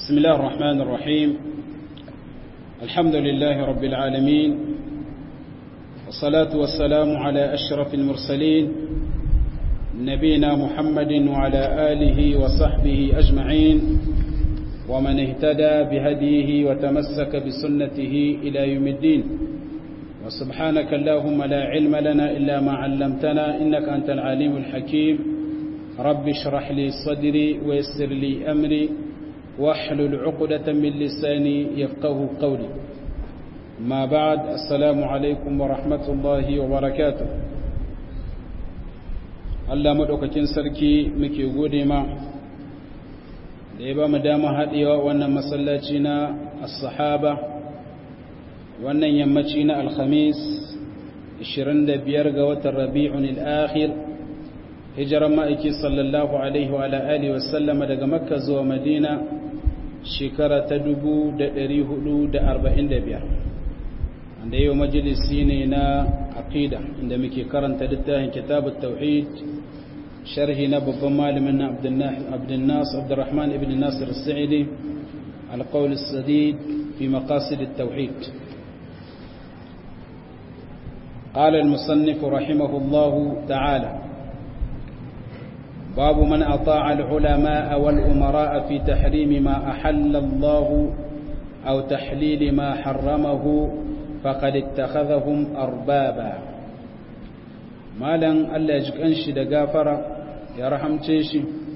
بسم الله الرحمن الرحيم. الحمد لله رب العالمين، والصلاة والسلام على أشرف المرسلين نبينا محمد وعلى آله وصحبه أجمعين، ومن اهتدى بهديه وتمسك بسنته إلى يوم الدين. وسبحانك اللهم لا علم لنا إلا ما علمتنا إنك أنت العليم الحكيم. رب اشرح لي صدري ويسر لي أمري واحلل عقدة من لساني يفقه قولي. ما بعد، السلام عليكم ورحمة الله وبركاته. Allah madaukakin sarki muke gode ma da ya ba mu dama haɗewa wannan masallaci na as-sahaba wannan yammaci na alhamis 25 ga watan rabi'un al-akhir hijiran ma'aiki sallallahu alaihi wa alihi wa sallama daga makka zuwa madina shekara ta 1445, wanda yau majalisi ne na aqida inda muke karanta littafin kitabut tauhid sharhi na babban malamin na Abdurrahman ibn Nasir al-Sa'idi al-qawl as-sadid fi maqasid at-tauhid. قال المصنف رحمه الله تعالى: باب من أطاع العلماء والأمراء في تحريم ما أحل الله أو تحليل ما حرمه فقد اتخذهم أربابا. مالا ألا يجكنش دقافر يرحمتش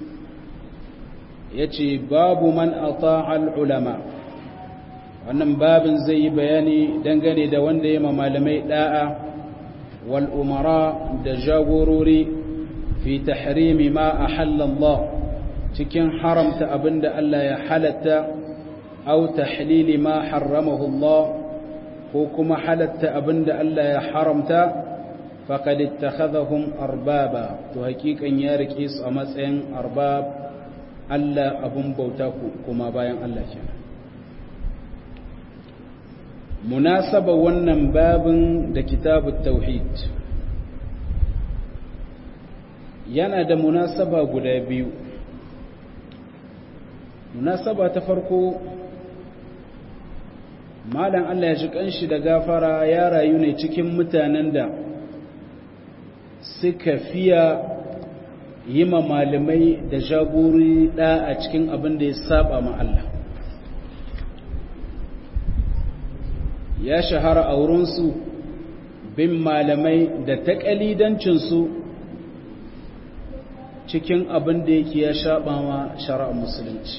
يتي باب من أطاع العلماء. wannan babin zai yi bayani dangane da wanda ya malamai da'a wal umara da jagorori fi tahrimi ma ahalla Allah, cikin haramta abinda Allah ya halatta, aw tahlili ma harramahu Allah, ko kuma halatta abinda Allah ya haramta, faqad ittakhadhahum arbaba, to hakikan ya rike su a matsayin arbab, Allah abun bauta kuma bayan Allah kenan. Munasaba wannan babin da kitabut tauhid yana da munasaba guda biyu. Munasaba ta farko, malam Allah ya ji kanshi da gafara ya rayu ne cikin mutanen da suka fiya yi ma malamai da jagori da a cikin abin da ya saba ma Allah. Ya shahara a wurinsu bin malamai da taƙalidancinsu cikin abin da yake ya shaɓa ma shari'ar musulunci,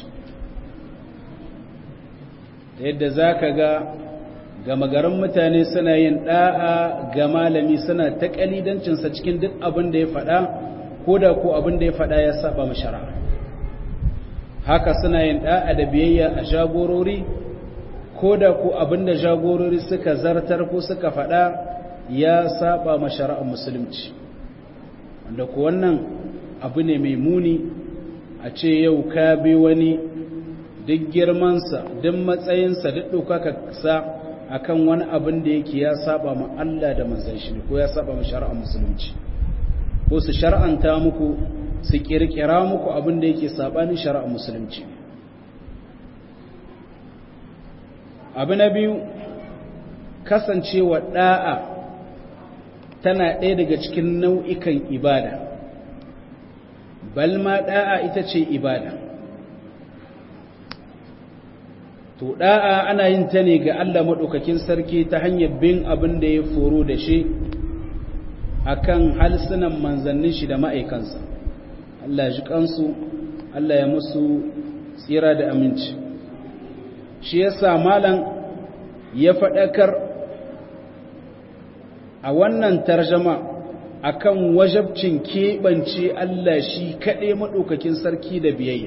da yadda za ka ga gama garin mutane suna yin ɗa'a ga malami, suna taƙalidancinsa cikin duk abin da ya faɗa, ko da ko abin da ya faɗa ya saɓa ma shari'a. Haka suna yin ɗa'a da biyayya a jagorori, ko da ku abinda jagorori suka zartar ko suka faɗa ya saba ma shari'ar musulunci, wanda ku wannan abu ne mai muni a ce yau ka bi wani duk girmansa, duk matsayinsa, duk ɗaukakarsa akan wani abin da yake ya saba ma Allah da manzon shi, ko ya saba ma shari'ar musulunci, ko su shar'anta muku, su kirkira muku abin da yake sabanin shari'ar musulunci. Abu na biyu, kasancewa ɗa'a tana ɗaya daga cikin nau'ikan ibada, balma ɗa'a ita ce ibada. To ɗa'a ana yin ta ne ga Allah maɗaukakin sarki ta hanyar bin abin da ya foro da shi a kan halsunan manzannin shi da ma'aikansa. Allah ji kansu, Allah ya musu tsira da aminci. Shi yasa malam ya faɗakar a wannan tarjama akan wajabcin keɓance Allah shi kaɗai maɗaukakin sarki da biyayya.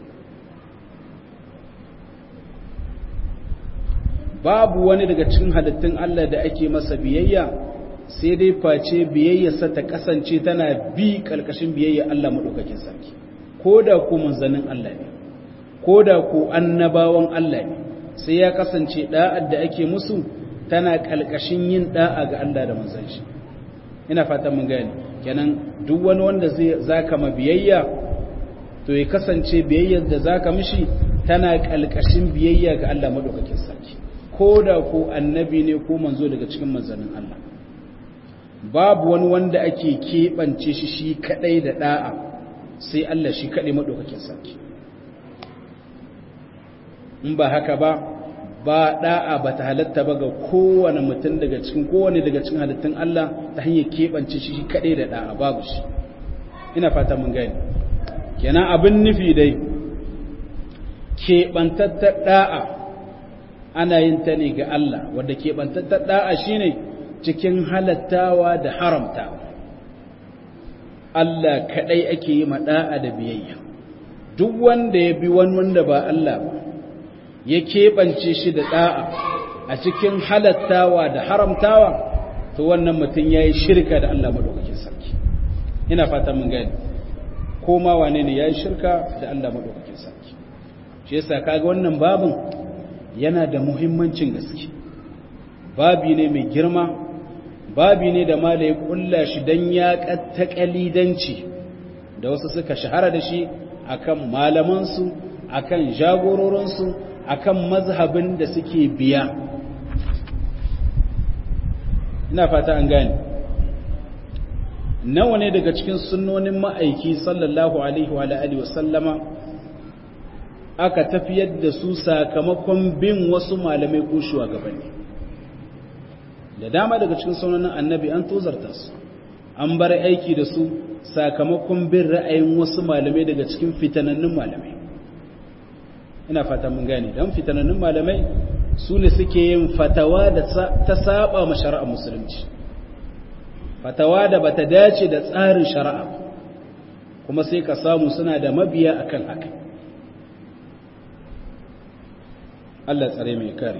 Babu wani daga cikin halittun Allah da ake masa biyayya sai dai face biyayyarsa ta kasance tana bi ƙarƙashin biyayya Allah maɗaukakin sarki, ko da ku manzannin Allah ne, ko da ku annabawan Allah ne, sai ya kasance da'ar da ake musu tana kalkashin yin da'a ga Allah da manzon shi. Ina fatan mun gane, kenan duk wani wanda zaka ma biyayya to ya kasance biyayyar da zaka mishi tana kalkashin biyayya ga Allah madaukakin sarki ko da ko annabi ne ko manzo daga cikin manzannin Allah babu wani wanda ake keɓance shi kadai da da'a sai Allah shi kadai madaukakin sarki in ba haka ba da'a ba ta halatta ba ga kowane mutum daga cikin halittun Allah ta hanyar keɓance shi kadai da da'a babu shi ina fata mun gani kenan abin nufi dai keɓantattar da'a ana yin ta ne ga Allah wadda keɓantattar da'a shine cikin halattawa da haramtawa Allah kadai ake yi ma da'a da biyayya duk wanda ya bi wani wanda ba Allah ba ya keɓance shi da da'a a cikin halattawa da haramtawa to wannan mutum ya yi shirka da Allah maɗaukakin sarki ina fata mun gani ko ma wane ne ya yi shirka da Allah maɗaukakin sarki shi yasa kaga wannan babin yana da muhimmancin gaske babi ne mai girma babi ne da malai kulla shi dan ya katta kalidanci da wasu suka shahara da shi akan malamansu akan jagororinsu akan mazhabin da suke biya ina fata an gane nawa ne daga cikin sunnonin ma'aiki sallallahu alaihi wa alihi wa sallama aka tafiyar da su sakamakon bin wasu malamai ko shugabanni da dama daga cikin sunnonin annabi an tozarta su an bar aiki da su sakamakon bin ra'ayin wasu malamai daga cikin fitanannun malamai ina fata mun gane dan fitanannun malamai su ne suke yin fatawa da ta saba ma shari'ar musulunci fatawa da bata dace da tsarin shari'a kuma sai ka samu suna da mabiya akan haka Allah tsare mai kare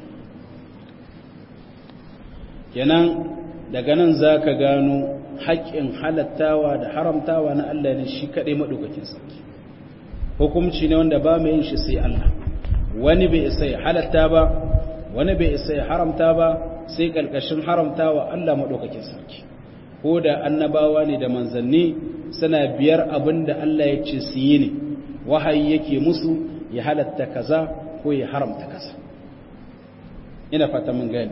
kenan daga nan zaka gano haƙƙin halattawa da haramtawa na Allah ne shi kadai madaukakin sarki hukunci ne wanda ba mai yin shi sai Allah wani bai isa ya halatta ba wani bai isa ya haramta ba sai kalkashin haramtawa Allah madaukakin sarki ko da annabawa ne da manzanni suna biyar abinda Allah ya ce su yi ne wahayi yake musu ya halatta kaza ko ya haramta kaza ina fata mun gani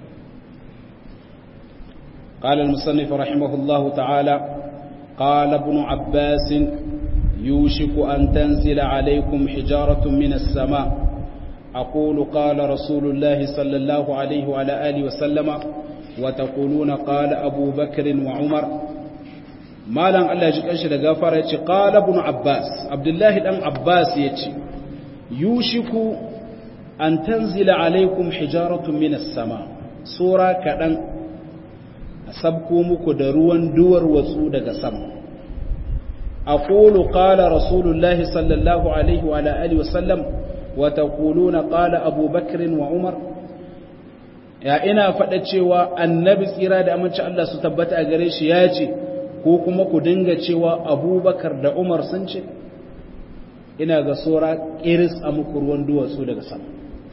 قال المصنف رحمه الله تعالى قال ابن عباس يوشك أن تنزل عليكم حجارة من السماء أقول قال رسول الله صلى الله عليه وعلى آله وسلم وتقولون قال أبو بكر وعمر ما لن الله يجب أن غفر قال ابن عباس عبد الله بن عباس يتي يوشك أن تنزل عليكم حجارة من السماء سورة كأن أسبكم كدروا دور وسود سم أقول قال رسول الله صلى الله عليه وعلى آله وسلم وتقولون قال أبو بكر وعمر يا إنا فدتشوا النبي tsira da aminci Allah su tabbata a gare shi yace ko kuma ku dinga cewa Abu Bakar da Umar sun ce ina ga sura kiris a muku ruwan duwatsu daga sama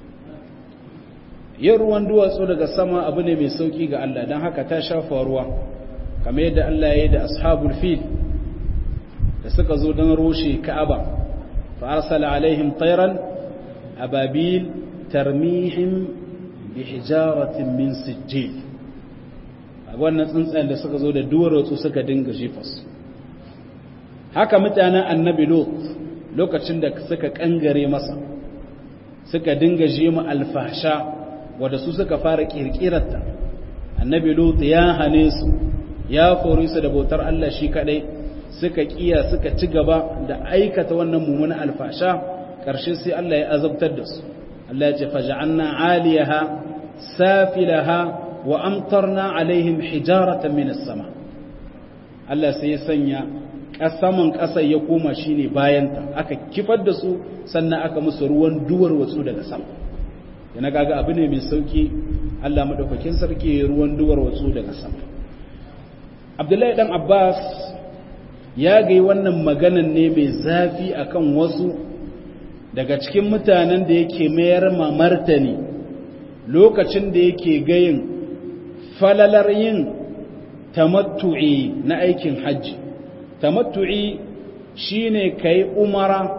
yin ruwan duwatsu daga sama abu ne mai sauki ga Allah dan haka ta shafa ruwa kamar yadda Allah ya yi da ashabul fil da suka zo don rushe Ka'aba fa arsala alaihim tayran ababil tarmihim bi hijaratin min sijil wannan tsuntsayen da suka zo da duwatsu suka dinga jifas haka mutanen annabi Lut lokacin da suka kangare masa suka dinga jima alfahsha wanda su suka fara kirkirarta annabi Lut ya hane su ya kore su da bautar Allah shi kadai suka kiya suka ci gaba da aikata wannan mummunan alfasha karshe sai Allah ya azabtar da su Allah ya ce faj'alna 'aliyaha safilaha wa amtarna 'alaihim hijaratan minas sama Allah sai ya sanya kasaman kasar ya koma shine bayanta aka kifar da su sannan aka musu ruwan duwar watsu daga sama yana kaga abu ne mai sauki Allah madaukakin sarki ruwan duwar watsu daga sama Abdullahi dan Abbas ya gai wannan maganan ne mai zafi akan wasu daga cikin mutanen da yake mayar ma martani lokacin da yake gayin falalar yin tamattu'i na aikin hajji tamattu'i shine kai umara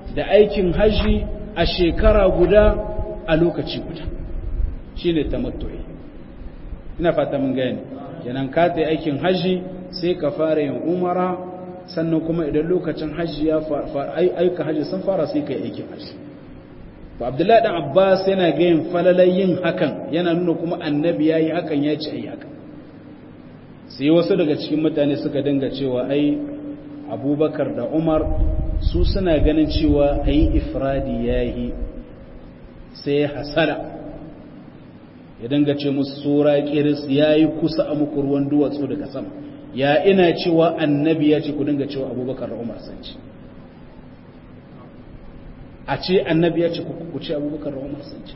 da aikin haji a shekara guda a lokaci guda shine tamattu'i. Ina fata mun gane kenan ka ta aikin haji sai ka fara yin umara sannan kuma idan lokacin haji ya aika haji sun fara sai kai aikin haji. to Abdullahi dan Abbas yana ga yin falalai yin hakan yana nuna kuma annabi yayi hakan ya ci ayi hakan. Sai wasu daga cikin mutane suka dinga cewa ai Abubakar da Umar su suna ganin cewa ayi ifradi yayi sai hasala ya dinga ce musu sura kiris yayi kusa a muku ruwan duwatsu daga sama ya ina cewa annabi ya ce ku dinga cewa Abubakar da Umar sun ci a ce annabi ya ce ku ce Abubakar da Umar sun ci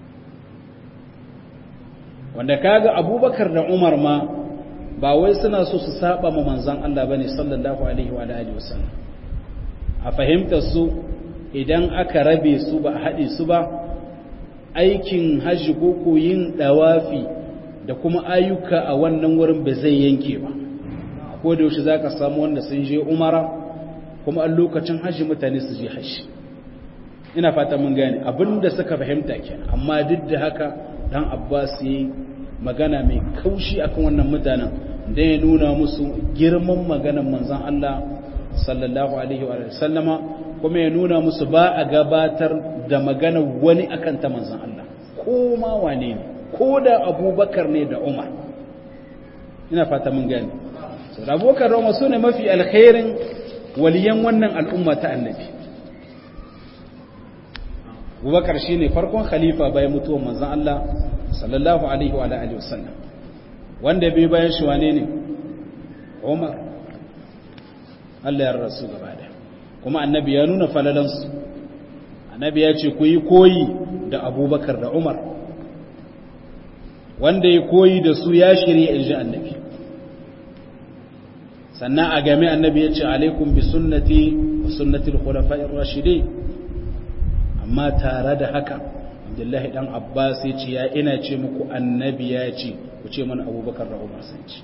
wanda kaga Abubakar da Umar ma ba wai suna so su saba ma manzon Allah bane sallallahu alaihi wa alihi wasallam a fahimtar su idan aka rabe su ba a haɗe su ba aikin hajji ko yin dawafi da kuma ayyuka a wannan wurin ba zai yanke ba ko da yaushe zaka samu wanda sun je umara kuma a lokacin hajji mutane su je hajji. Ina fata mun gane abinda suka fahimta kenan amma duk da haka dan Abbas yayi magana mai kaushi akan wannan mutanen da ya nuna musu girman maganar manzon Allah sallallahu alaihi wa sallama kuma ya nuna musu ba a gabatar da maganar wani akan ta manzon Allah ko ma wane ne ko da Abubakar ne da Umar. Ina fata mun gane so Abubakar da Umar sune mafi alkhairin waliyan wannan al'umma ta annabi. Abubakar shine farkon khalifa bayan mutuwar manzon Allah sallallahu alaihi wa alihi wasallam wanda bai bayan shi wane ne Umar. Allah ya rasu gaba da kuma annabi ya nuna falalansu. Annabi ya ce ku yi koyi da Abubakar da Umar wanda ya koyi da su ya shirye inji annabi. Sannan a game annabi ya ce alaikum bi sunnati wa sunnati al-khulafa'ir rashidin. Amma tare da haka Abdullahi dan Abbas ya ce ya ina ce muku annabi ya ce ku ce mana Abubakar da Umar sun ce.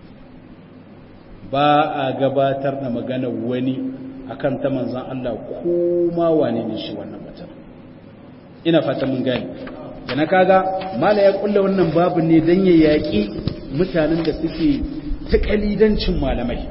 Ba a gabatar da magana wani akan ta manzan Allah ko ma wane ne shi wannan mutum. Ina fata mun gani yana kaga mala ya kulla wannan babu ne dan ya yaki mutanen da suke ta kalidancin malamai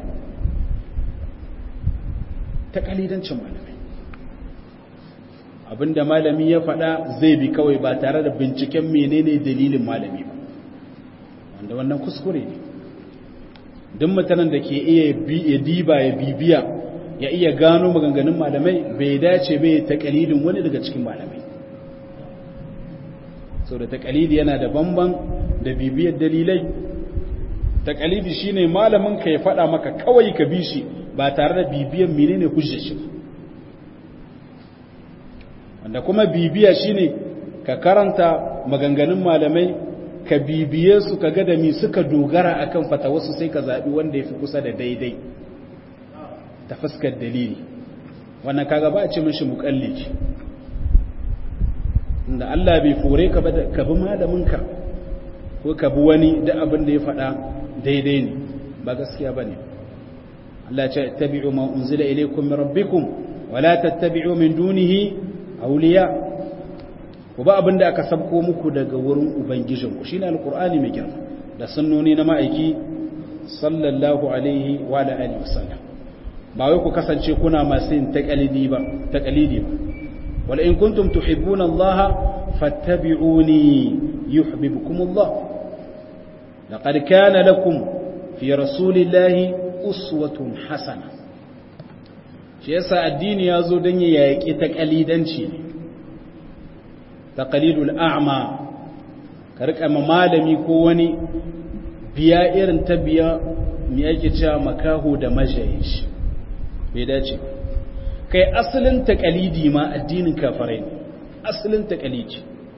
abinda malami ya faɗa zai bi kawai ba tare da binciken menene dalilin malami ba wanda wannan kuskure ne. duk mutanen da ke iya diba ya bibiya ya iya gano maganganun malamai bai dace bai takalidin wani daga cikin malamai so da takalidi yana da bamban da bibiyar dalilai. Takalidi shine malamin ka ya faɗa maka kawai ka bi shi ba tare da bibiyar menene hujjar shi wanda kuma bibiya shine ka karanta maganganun malamai ka bibiye su ka ga da mi suka dogara akan fatawarsu sai ka zabi wanda yafi kusa da daidai ta fuskar dalili. Wannan kaga ba a ce mishi muqallidi inda Allah bai fore ka ba ka bi malaminka ko ka bi wani da abin da ya faɗa daidai ne ba gaskiya bane. Allah ya ce tabi'u ma unzila ilaykum min rabbikum wa la tattabi'u min dunihi awliya ku ba abin da aka sabko muku daga wurin ubangijinku shine alqur'ani mai girma da sunnoni na ma'aiki sallallahu alaihi wa alihi wasallam. ba wai ku kasance kuna masu yin taqalidi ba wala in kuntum tuhibbuna Allah fattabi'uni yuhibbukum Allah laqad kana lakum fi rasulillahi uswatun hasana. shi yasa addini yazo dan ya yaki taqalidanci ne taqalidul a'ma ka rika malami ko wani biya irin ta biya me yake cewa makaho da majayishi bai dace kai asalin taqalidi ma addinin kafirai ne asalin taqalidi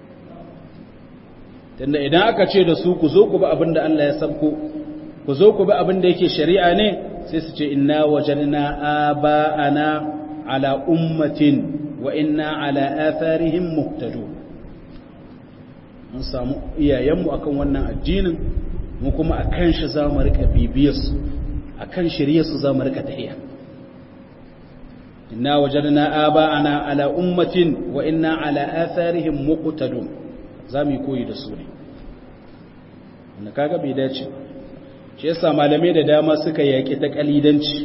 tunda idan aka ce da su ku zo ku bi abinda Allah ya sabko ku zo ku bi abinda yake shari'a ne sai su ce inna wajadna aba'ana ala ummatin wa inna ala atharihim muhtadun. mun samu iyayenmu akan wannan addinin mu kuma akan shi za mu rika bibiyarsu akan shari'arsu za mu rika tahiya. inna wajadna aba'ana ala ummatin wa inna ala atharihim muqtadun zamu koyi da su ne wanda kaga bai dace shi yasa malamai da dama suka yaki ta kalidanci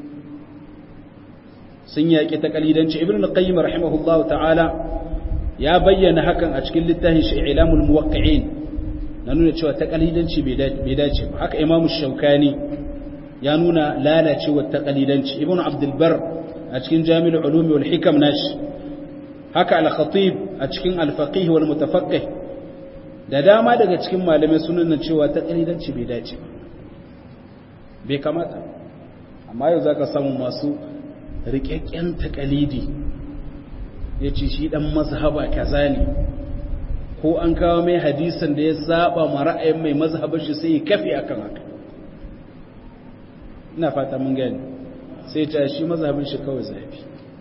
sun yaki ta kalidanci ibnu al-qayyim rahimahullahu ta'ala ya bayyana hakan a cikin littafin shi ilamul muwaqqi'in na nuna cewa ta kalidanci bai dace ba haka imamu shaukani ya nuna lalacewar ta kalidanci ibnu abdul bar a cikin jami'ul ulumi wal hikam nashi haka al-khatib a cikin al-faqih wal mutafaqqih da dama daga cikin malamai sun nuna cewa ta kalidanci bai dace ba bai kamata amma yau zaka samu masu riƙeƙƙen takalidi yace shi dan mazhaba kaza ne ko an kawo mai hadisin da ya saba ma ra'ayin mai mazhabar shi sai ya kafi akan haka ina fata mun gani sai ta shi mazhabin shi kawai zafi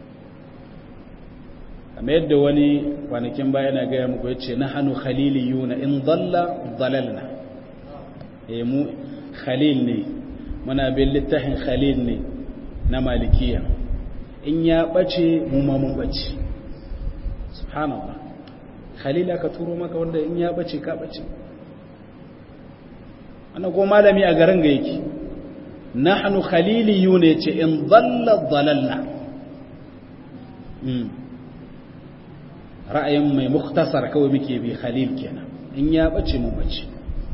amma yadda wani kwanakin baya na gaya muku yace nahnu khaliliyuna in dalla dalalna mu khalil ne muna bin littafin khalil ne na malikiya in ya bace mu ma mun bace subhanallah khalila ka turo maka wanda in ya bace ka bace ana go malami a garin ga yake nahnu khaliliyun yace in dhalla dhalalna ra'ayin mai mukhtasar kawai muke bi khalil kenan in ya bace mu bace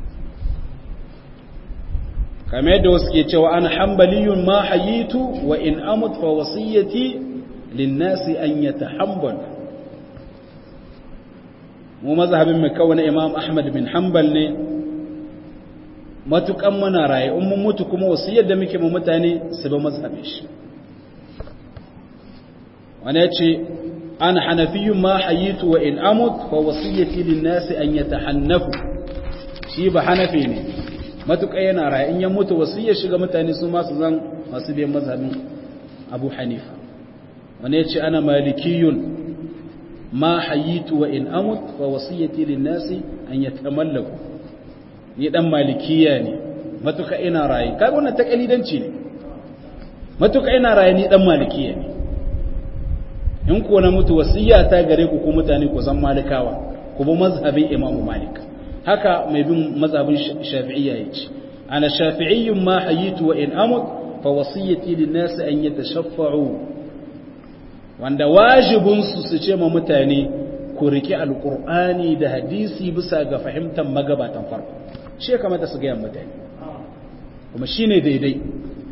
kamar yadda wasu ke cewa an hanbaliyun ma hayitu wa in amut fa wasiyati lin-nasi an yatahammal mu mazhabin mu kawai na Imam Ahmad bin Hanbal ne matukan muna raye in mun mutu kuma wasiyar da muke mu mutane su ba mazhabin shi wani yace an hanafiyyun ma hayitu wa in amut fa wasiyati lin-nasi an yatahannafu shi ba hanafi ne matuƙa yana raye in ya mutu wasiyar shiga mutane su masu zan masu biyan mazhabin Abu Hanifa wani ya ce ana malikiyun ma hayitu wa in amut wa wasiyyati lin-nasi an yatamallaku ni dan malikiya ne matuƙa ina raye kai wannan takalidanci ne matuƙa ina raye ni dan malikiya ne in ko na mutu wasiyya ta gare ku ko mutane ku san malikawa ku bi mazhabin Imam Malik haka mai bin mazhabin shafi'iyya yace ana shafi'iyyun ma hayitu wa in amut fa wasiyati lin-nas an yatashaffa'u wanda wajibun su ce ma mutane ku riki alqur'ani da hadisi bisa ga fahimtar magabatan farko shi kamata su ga mutane kuma shine daidai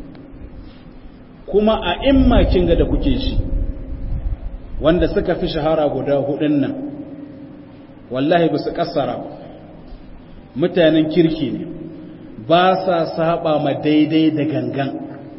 kuma a imma kinga da kuke shi wanda suka fi shahara guda hudun nan wallahi ba su kassara ba mutanen kirki ne ba sa saba ma daidai da gangan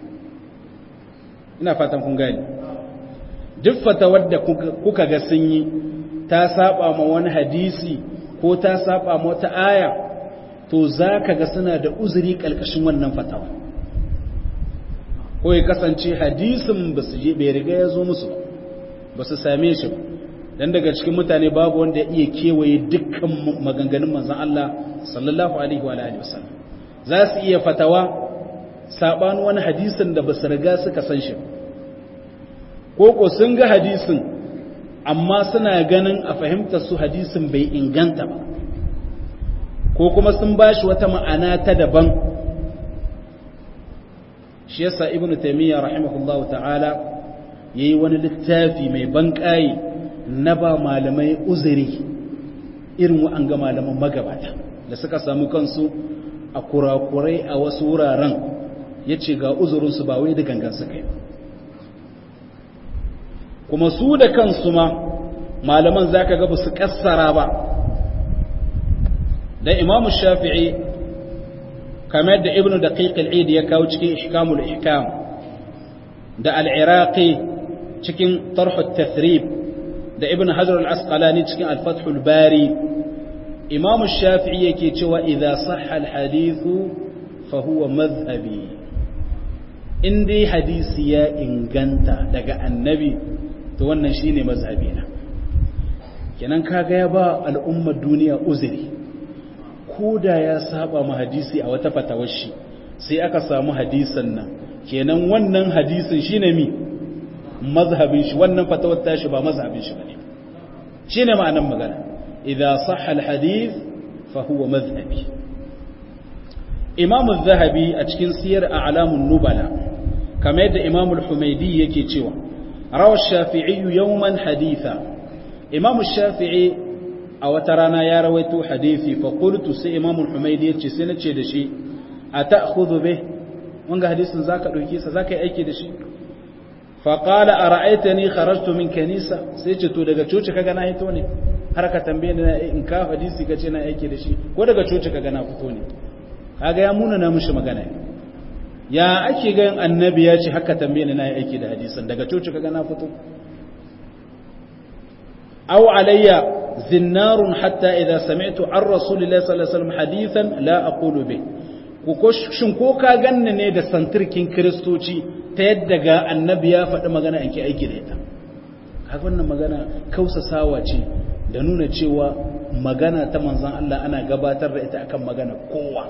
ina fatan kun gani duk fatawar da kuka ga sun yi ta saba ma wani hadisi ko ta saba ma wata aya to za ka ga suna da uzuri ƙalƙashin wannan fatawa ko ya kasance hadisin ba su je bai riga ya zo musu ba su same shi ba dan daga cikin mutane babu wanda ya iya kewaye dukkan maganganun manzon Allah sallallahu alaihi wa alihi wasallam za su iya fatawa sabanin wani hadisin da basu riga suka san shi ko sun ga hadisin amma suna ganin a fahimtar su hadisin bai inganta ba ko kuma sun bashi wata ma'ana ta daban shi yasa ibnu taymiya rahimahullahu ta'ala yayi wani littafi mai banƙayi na ba malamai uzuri irin wa'anga malaman magabata da suka samu kansu a kurakurai a wasu wuraren ya ce ga uzurinsu ba wai da gangan su kai kuma su da kansu ma malaman za ka gaba su kassara ba da imamu shafi'i kamar da ibnu daqiq al-eid ya kawo cikin ihkamul ihkam da al-iraqi cikin tarh at-tathrib da ibn hajar al-asqalani cikin al-fathul bari imam shafi'i yake cewa idza sahha al-hadithu fa huwa madhhabi in dai hadisi ya inganta daga annabi to wannan shine mazhabina kenan kaga ya ba al'ummar duniya uzuri koda ya saba mu hadisi a wata fatawar shi sai aka samu hadisin nan kenan wannan hadisin shine mi mazhabin shi wannan fatawar tashi ba mazhabin shi bane shine ma'anar magana idza sahha al-hadith fa huwa madhhabi. Imam az-Zahabi a cikin siyar a'lamun nubala kamar yadda Imam al-Humaydi yake cewa rawa ash-Shafi'i yawman haditha, Imam ash-Shafi'i a wata rana ya rawaito hadisi fa qultu sai Imam al-Humaydi yace sai nace da shi ata'khudhu bih, wanga hadisin zaka dauke sa zaka yi aiki da shi? fa qala ara'aytani kharajtu min kanisa, sai ce to daga coci kaga na hito ne har ka tambaye ni in ka hadisi kace na aiki da shi, ko daga coci kaga na fito ne? kaga ya muna na mushi magana ya ake ga annabi ya ce haka tambaye ni na aiki da hadisin, daga coci kaga na fito? aw alayya zinnarun hatta idza sami'tu an rasulillahi sallallahu alaihi wasallam hadithan la aqulu bih, shin ko ka ganni ne da santirkin kristoci ta yadda ga annabi ya faɗi magana in ki aiki da ita? kaga wannan magana kausasawa ce da nuna cewa magana ta manzon Allah ana gabatar da ita akan magana kowa.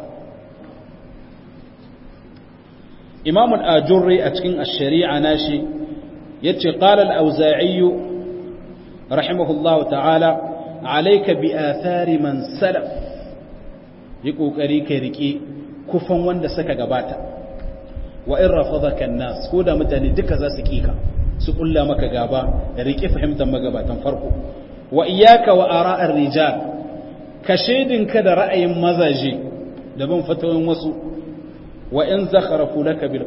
Imam al-Ajurri a cikin ash-Shari'a nashi yace qala al-Awza'i rahimahullahu ta'ala alayka bi athari man salaf, yi kokari kai rike kufan wanda suka gabata, wa in rafadaka an-nas, ko da mutane duka za su kika su kulla maka gaba, da rike fahimtar magabatan farko. wa iyyaka wa ara'ar rijal, ka shedinka da ra'ayin mazaje da bin fatawin wasu. wa in zakharafu laka bil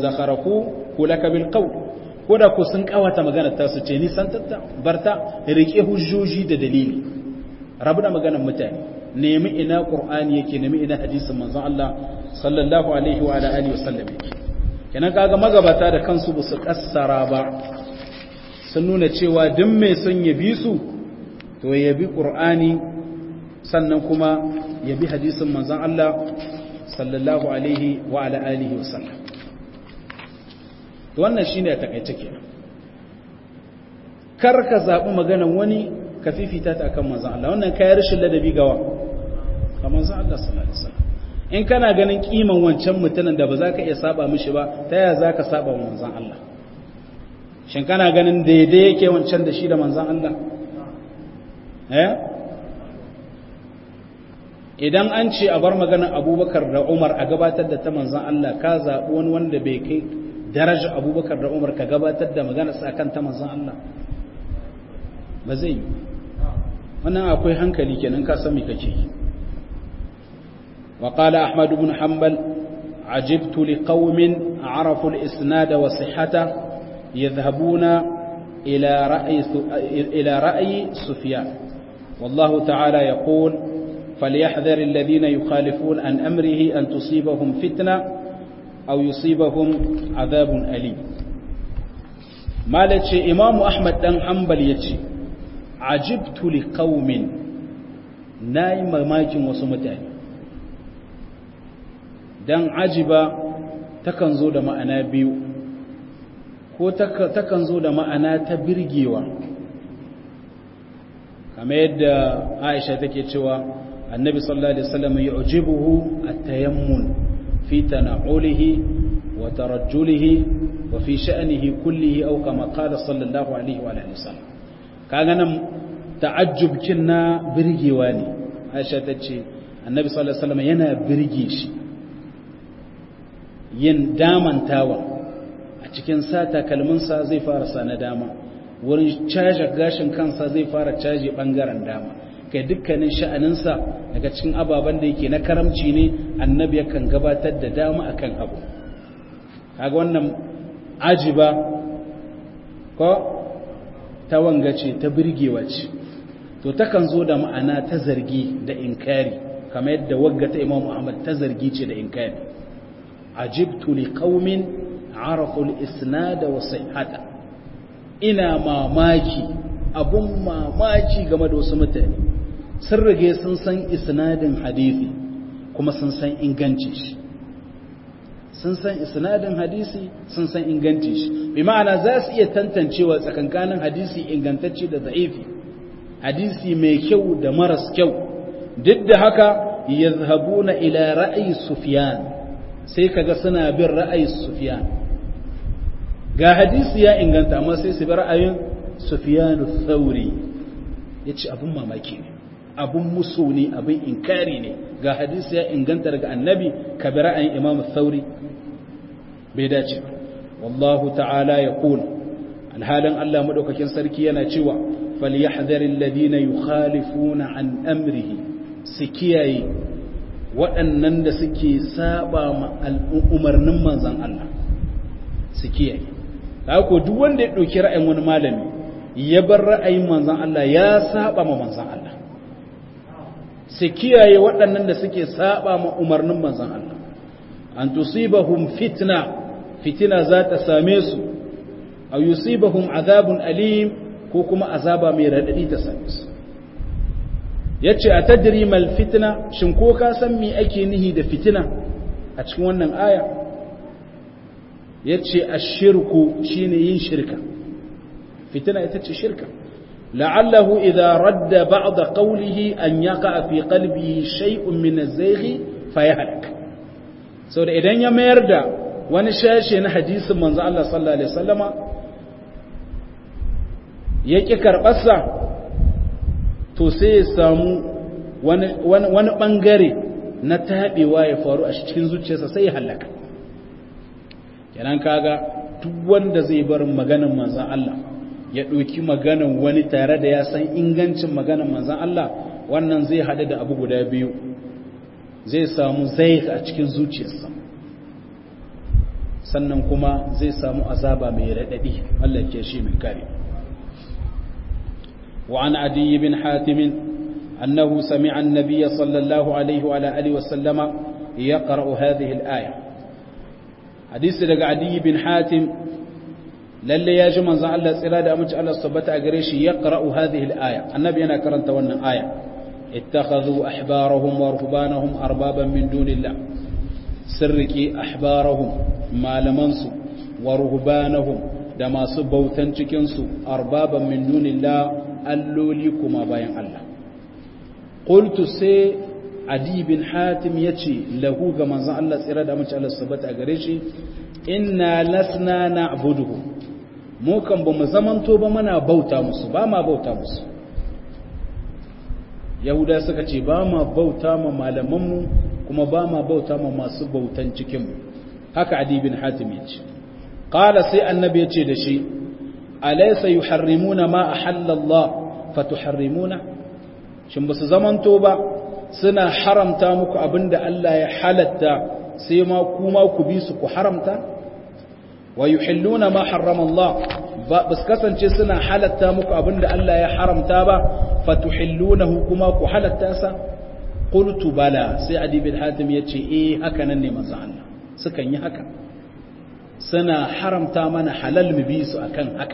qawl, ko da ku sun kawata magana ta su ce ni san tatta barta, rike hujjoji da dalili, rabu da maganar mutane, nemi ina qur'ani yake, nemi ina hadisin manzon Allah sallallahu alaihi wa alihi wasallam yake. kenan kaga magabata da kansu ba su kassara ba, sun nuna cewa duk mai son ya bi su to ya bi qur'ani sannan kuma ya bi hadisin manzon Allah sallallahu alaihi wa alihi wasallam. to wannan shine a takaice kenan, kar ka zabi maganar wani ka fifita ta akan manzon Allah, wannan kai rashin ladabi gawa ga manzon Allah sallallahu alaihi wasallam. in kana ganin kiman wancan mutumin da ba za ka iya saba mishi ba, ta yaya za ka saba manzon Allah? shin kana ganin daidai yake wancan da shi da manzon Allah? idan an ce a bar maganar Abubakar da Umar a gabatar da ta manzon Allah, ka zaɓi wani wanda bai kai daraja Abubakar da Umar ka gabatar da maganar sa akan ta manzon Allah? ba zai yi. wannan akwai hankali kenan, ka san me kake yi. وقال أحمد بن حنبل عجبت لقوم عرفوا الإسناد وصحته يذهبون إلى رأي سفيان، والله تعالى يقول فليحذر الذين يخالفون عن أمره أن تصيبهم فتنة أو يصيبهم عذاب أليم. ما لتشي إمام أحمد بن حنبل يتشي عجبت لقوم نايم ماكين وسمتاني. dan ajiba takan zo da ma'ana biyu, ko takan zo da ma'ana ta birgewa, kamar yadda Aisha take cewa annabi sallallahu alaihi wasallam yu'jibuhu at-tayammun fi tana'ulihi wa tarajjulihi wa fi sha'nihi kullihi aw kama qala sallallahu alaihi wa alihi wasallam. kaga nan ta'ajjub kinna birgewa ne. Aisha tace annabi sallallahu alaihi wasallam yana birge shi yin damantawa a cikin sata kalminsa zai fara sa na dama, wurin caje gashin kansa zai fara caje bangaren dama, kai dukkanin sha'aninsa daga cikin ababen da yake na karamci ne annabi yakan gabatar da dama akan abu. kaga wannan ajiba ko ta wanga ce, ta birgewa ce, to takan zo da ma'ana ta zargi da inkari, kamar yadda wagga ta Imam Ahmad ta zargi ce da inkari. ajibtu liqaumin arafu al-isnad wa sihhata, ina mamaki, abun mamaki game da wasu mutane sun rage sun san isnadin hadisi kuma sun san inganci shi, sun san isnadin hadisi sun san inganci shi, bi ma'ana za su iya tantancewa tsakankanin hadisi ingantacce da da'ifi, hadisi mai kyau da maras kyau. duk da haka yazhabuna ila ra'yi Sufyan, sai kaga suna bin ra'ayi Sufyan. ga hadisi ya inganta amma sai su bi ra'ayin Sufyan ath-Thawri yace abun mamaki ne abun musu ne abin inkari ne ga hadisi ya inganta daga annabi ka bi ra'ayin Imam ath-Thawri bai dace wallahu ta'ala yaqul alhalan Allah madaukakin sarki yana cewa falyahdharil ladina yukhalifuna an amrihi sikiyayi waɗannan da suke saba ma umarnin manzon Allah sikiyayi haka duk wanda ya dauki ra'ayin wani malami ya bar ra'ayin manzon Allah ya saba ma manzon Allah sikiyayi waɗannan da suke saba ma umarnin manzon Allah an tusibahum fitina za ta same su aw yusibahum azabun alim ko kuma azaba mai radadi ta same su yace atadri mal fitna shin ko ka san me ake nihi da fitina a cikin wannan aya yace ashirku shine yin shirka fitina ita ce shirka la'allahu idha radda ba'd qawlihi an yaqa fi qalbihi shay'un min az-zayg fayahlak so da idan ya mayar da wani shashe na hadisin manzo Allah sallallahu alaihi wasallama yake karbarsa to sai ya samu wani bangare na tabewa ya faru a cikin zuciyarsa sai ya halaka kenan kaga duk wanda zai bar maganar manzon Allah ya ɗauki maganar wani tare da ya san ingancin maganar manzon Allah wannan zai hada da abu guda biyu zai samu zaik a cikin zuciyarsa sannan kuma zai samu azaba mai raɗaɗi Allah ke shi mai kare وعن عدي بن حاتم أنه سمع النبي صلى الله عليه وعلى آله وسلم يقرأ هذه الآية حديث لك عدي بن حاتم للي يجمع زع الله سرادة أمج الله صبت أقريش يقرأ هذه الآية النبي أنا كرنت وانا آية اتخذوا أحبارهم ورهبانهم أربابا من دون الله سرك أحبارهم ما لمنسوا ورهبانهم دما سبوتن cikinsu أربابا من دون الله alloli kuma bayan Allah qultu sai adi bin hatim yace lahu ga manzon Allah tsira da mace Allah subhanahu a gare shi inna lasna na'buduhu mu kan ba mu zamanto ba muna bauta musu ba ma bauta musu yahuda suka ce ba ma bauta ma malaman mu kuma ba ma bauta ma masu bautan cikin mu haka adi bin hatim yace qala sai annabi yace da shi alaysa yuharrimuna ma ahalla Allah fatuharrimuna shin basu zamanto ba suna haramta muku abinda Allah ya halatta sai ma kuma ku bi su ku haramta wa yuhilluna ma harrama Allah bas kasance suna halatta muku abinda Allah ya haramta ba fatuhillunahu kuma ku halatta sa qultu bala sai adi bin hatim yace haka nan ne manzo Allah sukan yi haka suna haramta mana halal mu bi su akan haka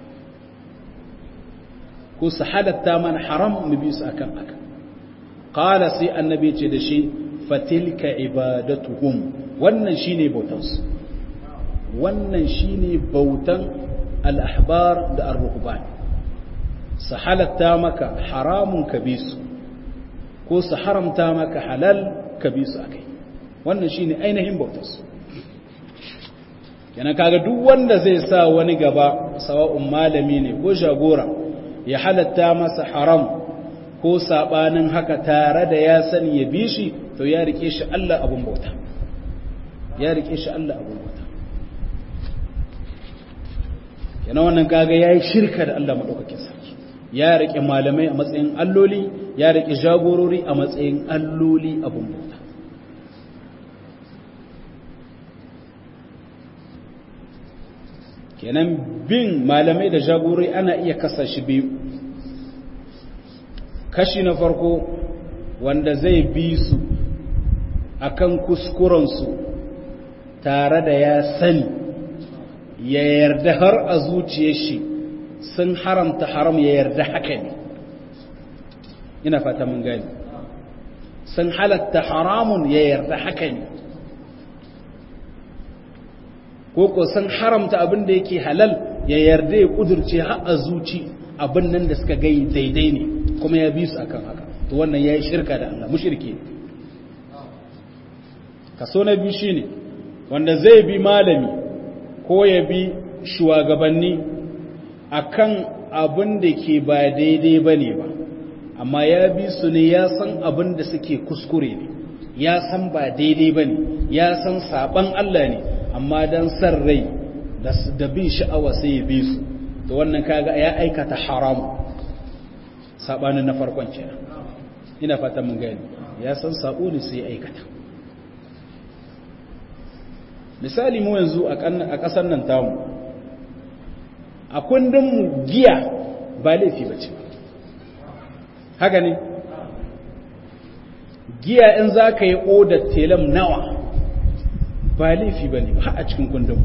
ko su halatta mana haram mu bi su akan haka qala sai annabi ce da shi fatilka ibadatuhum wannan shine bautan su wannan shine bautan al-ahbar da ar-ruhban su halatta maka haramun ka bi su ko su haramta maka halal ka bi su akai wannan shine ainihin bautan su yana kaga duk wanda zai sa wani gaba sawa'un malami ne ko jagora ya halatta masa haram ko sabanin haka tare da ya sani ya bi shi to ya rike shi Allah abun bauta ya rike shi Allah abun bauta yana wannan kaga yayi shirka da Allah madaukakin sarki ya rike malamai a matsayin alloli ya rike jagorori a matsayin alloli abun bauta kenan bin malamai da jagorori ana iya kasa shi biyu kashi na farko wanda zai bi su akan kuskurensu tare da ya sani ya yarda har a zuciyar shi sun haramta haram ya yarda haka ne ina fata mun gani sun halatta haramun ya yarda haka ne ko sun haramta abin da yake halal ya yarda ya kudurce har a zuci abin nan da suka gai daidai ne kuma ya bi su akan haka to wannan yayi shirka da Allah mushriki kaso na biyu shine wanda zai bi malami ko ya bi shugabanni akan abin da ke ba daidai bane ba amma ya bi su ne ya san abin da suke kuskure ne ya san ba daidai bane ya san saban Allah ne amma dan san rai da bin sha'awa sai ya bi su to wannan kaga ya aikata haramu sabanin na farkon kenan ina fata mun gani ya san sabo ne sai ya aikata misali mu yanzu a ƙasar nan tamu a kundinmu giya ba laifi ba ce haka ne giya in za ka yi odar telam nawa ba laifi ba ne ba a cikin kundinmu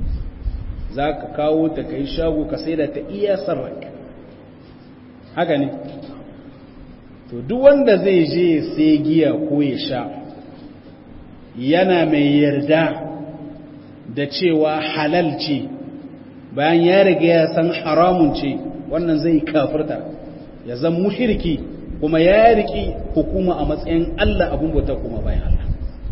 za ka kawo ta ka yi shago ka sai da ta iya sarraka haka ne to duk wanda zai je sai giya ko ya sha yana mai yarda da cewa halal ce bayan ya riga ya san haramun ce wannan zai kafirta ya zama mushriki kuma ya riki hukuma a matsayin Allah abun bauta kuma bayan Allah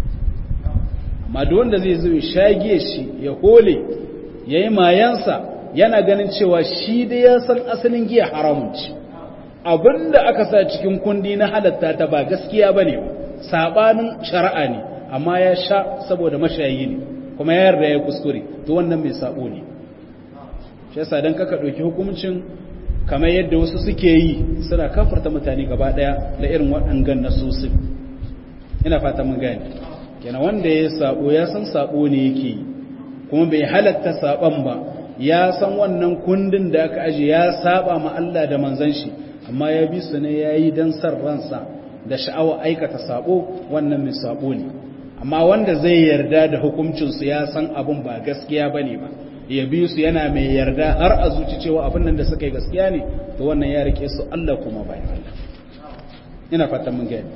amma duk wanda zai zo ya shage shi ya hole yayi mayansa yana ganin cewa shi da ya san asalin giya haramun ce abinda aka sa cikin kundi na halatta ta ba gaskiya bane sabanin shari'a ne amma ya sha saboda mashayi ne kuma ya yarda ya kuskure to wannan mai sabo ne shi yasa dan kaka dauki hukuncin kamar yadda wasu suke yi suna kafarta mutane gaba daya da irin waɗannan nasusi ina fata mun gane kenan wanda ya sabo ya san sabo ne yake yi kuma bai halatta saban ba ya san wannan kundin da aka aje ya saba ma Allah da manzon shi amma ya bi su ne yayi dan san ransa da sha'awa aikata sabo wannan mai sabo ne amma wanda zai yarda da hukuncinsu ya san abin ba gaskiya ba ne ba ya bi su yana mai yarda har a zuci cewa abin nan da suka yi gaskiya ne to wannan ya rike su Allah kuma bayan Allah ina fatan mun gani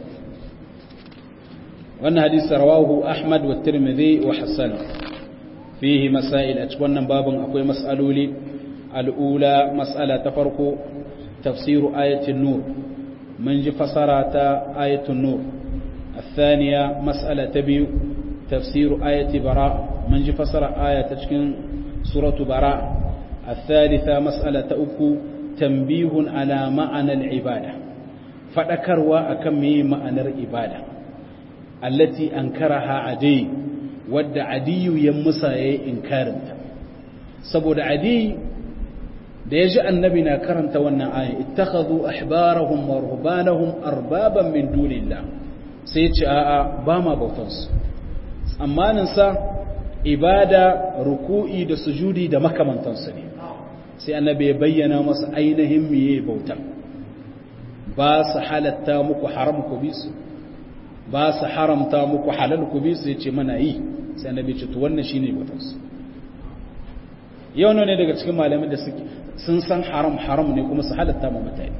wannan hadisi rawahu Ahmad wa Tirmidhi wa Hasan fihi masail a cikin wannan babin akwai mas'aloli al'ula mas'ala ta farko tafsiru ayatin nur mun ji fasara ta ayatin nur الثانية مسألة تبيو تفسير آية براء من فسر آية تشكين سورة براء الثالثة مسألة أكو تنبيه على معنى العبادة فذكروا أكمي معنى العبادة التي أنكرها عدي ود عدي يمسا إنكارنت سبود عدي da ya ji annabi na karanta wannan aya ittakhadhu ahbarahum wa ruhbanahum arbaban min dunillah sai ce a'a ba ma bautansu tsammaninsa ibada ruku'i da sujudi da makamantansu ne sai annabi ya bayyana masa ainihin miye bautan ba su halatta muku haram ku bi su ba su haramta muku halal ku bi su yace mana yi sai annabi ce to wannan shine bautansu yau ne daga cikin malamai da sun san haram ne kuma su halatta ma mutane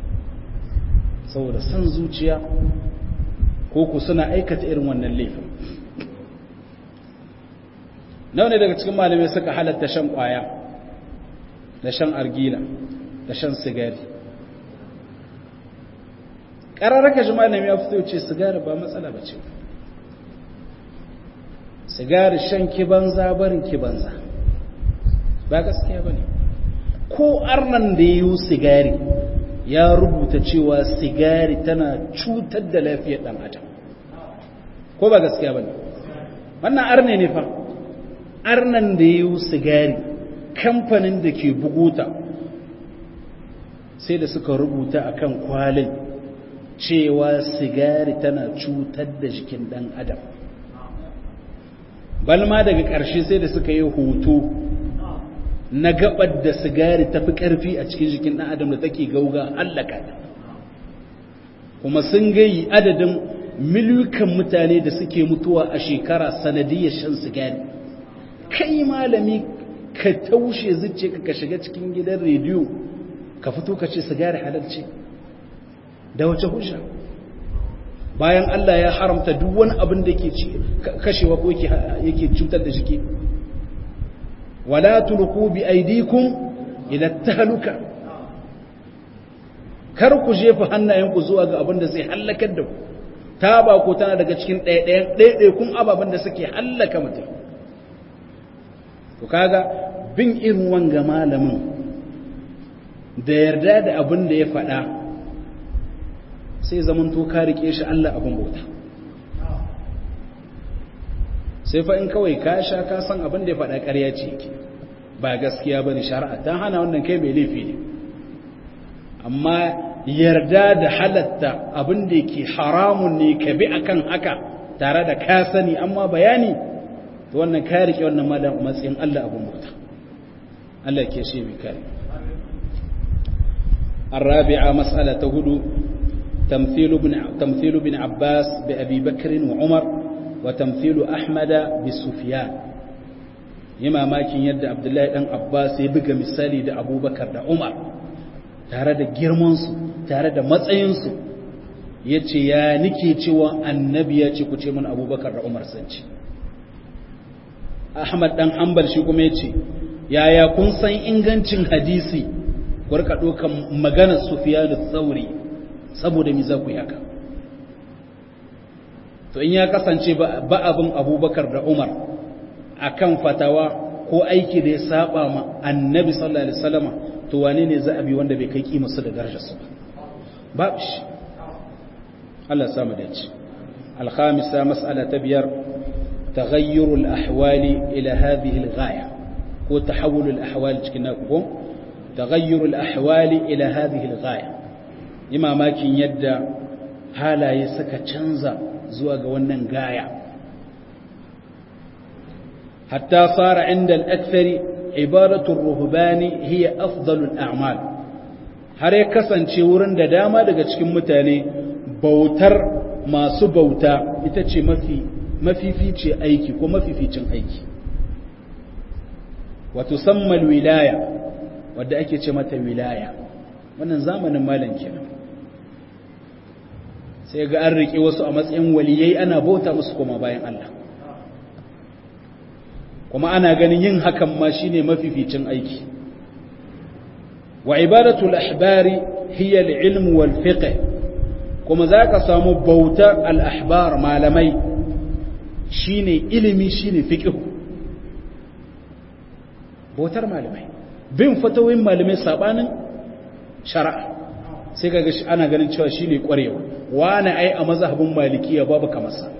saboda san zuciya ko ku suna aikata irin wannan laifin nawa ne daga cikin malamai suka halatta shan kwaya da shan argila da shan sigari ƙararraka shi malami ya fito ce sigari ba matsala ba ce sigari shan kibanza barin kibanza ba gaskiya ba ne ko arnan da ya yi sigari ya rubuta cewa sigari tana cutar da lafiyar ɗan adam ko ba gaskiya ba ne wannan arne ne fa arnan da ya yi sigari kamfanin da ke buguta sai da suka rubuta akan kwalin cewa sigari tana cutar da jikin ɗan adam balma daga ƙarshe sai da suka yi hoto na gabar da sigari tafi ƙarfi a cikin jikin ɗan adam da take gauga hallaka ta kuma sun gayi adadin miliyukan mutane da suke mutuwa a shekara sanadiyar shan sigari kai malami ka taushe zuce ka shiga cikin gidan rediyo ka fito ka ce sigari halal ce da wace hujja bayan Allah ya haramta duk wani abin da yake kashewa ko yake cutar da jiki wala tulqu bi aydikum ila tahluka kar ku jefa hannayenku zuwa ga abin da zai halakar da ku taba ko tana daga cikin ɗaiɗaikun ababen da suke hallaka mutum to kaga bin irin wanga malamin da yarda da abin da ya faɗa sai zaman to ka rike shi Allah abin bauta sai fa in kawai ka sha ka san abin da ya faɗa ƙarya ce yake ba gaskiya bane shari'a ta hana wannan kai mai laifi ne amma yarda da halatta abin da yake haramun ne ka bi akan haka tare da ka sani amma bayani to wannan ka rike wannan matsayin Allah abin bauta Allah ke shi mai kare الرابعة مسألة هدو تمثيل ابن عباس بأبي بكر وعمر وتمثيل أحمد بسفيان يما ماكين يد عبد الله بن عباس يبقى مثالي دا أبو بكر دا عمر tare da girmansu tare da matsayinsu ya ce ya nike cewa annabi ya ce ku ce mun abubakar da umar sanci ahmad dan hanbal shi kuma ya ce yaya kun san ingancin hadisi ku rika ɗaukan maganar sufiyanu tsauri saboda mi za ku yi haka to in ya kasance ba abin abubakar da umar akan fatawa ko aiki da ya saba ma annabi sallallahu alaihi wasallama to wane ne za a bi wanda bai kai kimarsu da darajarsu ba babu shi Allah ya samu dace al-khamisa mas'ala ta biyar taghayyur al-ahwali ila hadhihi al-ghaya ko tahawul al-ahwali cikin naku ko taghayyur al-ahwali ila hadhihi al-ghaya imamakin yadda halaye suka canza zuwa ga wannan gaya hatta fara inda al-akthari ibadatul ruhbani hiya afdalul a'mal har ya kasance wurin da dama daga cikin mutane bautar masu bauta ita ce mafifici aiki ko mafificin aiki wato sammal wilaya wadda ake ce mata wilaya wannan zamanin malam kenan sai ga an rike wasu a matsayin waliyai ana bauta musu kuma bayan Allah kuma ana ganin yin hakan ma shine mafificin aiki wa ibadatul ahbari hiya al-ilm wal fiqh kuma zaka samu bauta al-ahbar malamai shine ilimi shine fiqh bautar malamai bin fatawin malamai sabanin shari'a sai kaga ana ganin cewa shine kwarewa wani ai a mazhabin malikiya babu kamar sa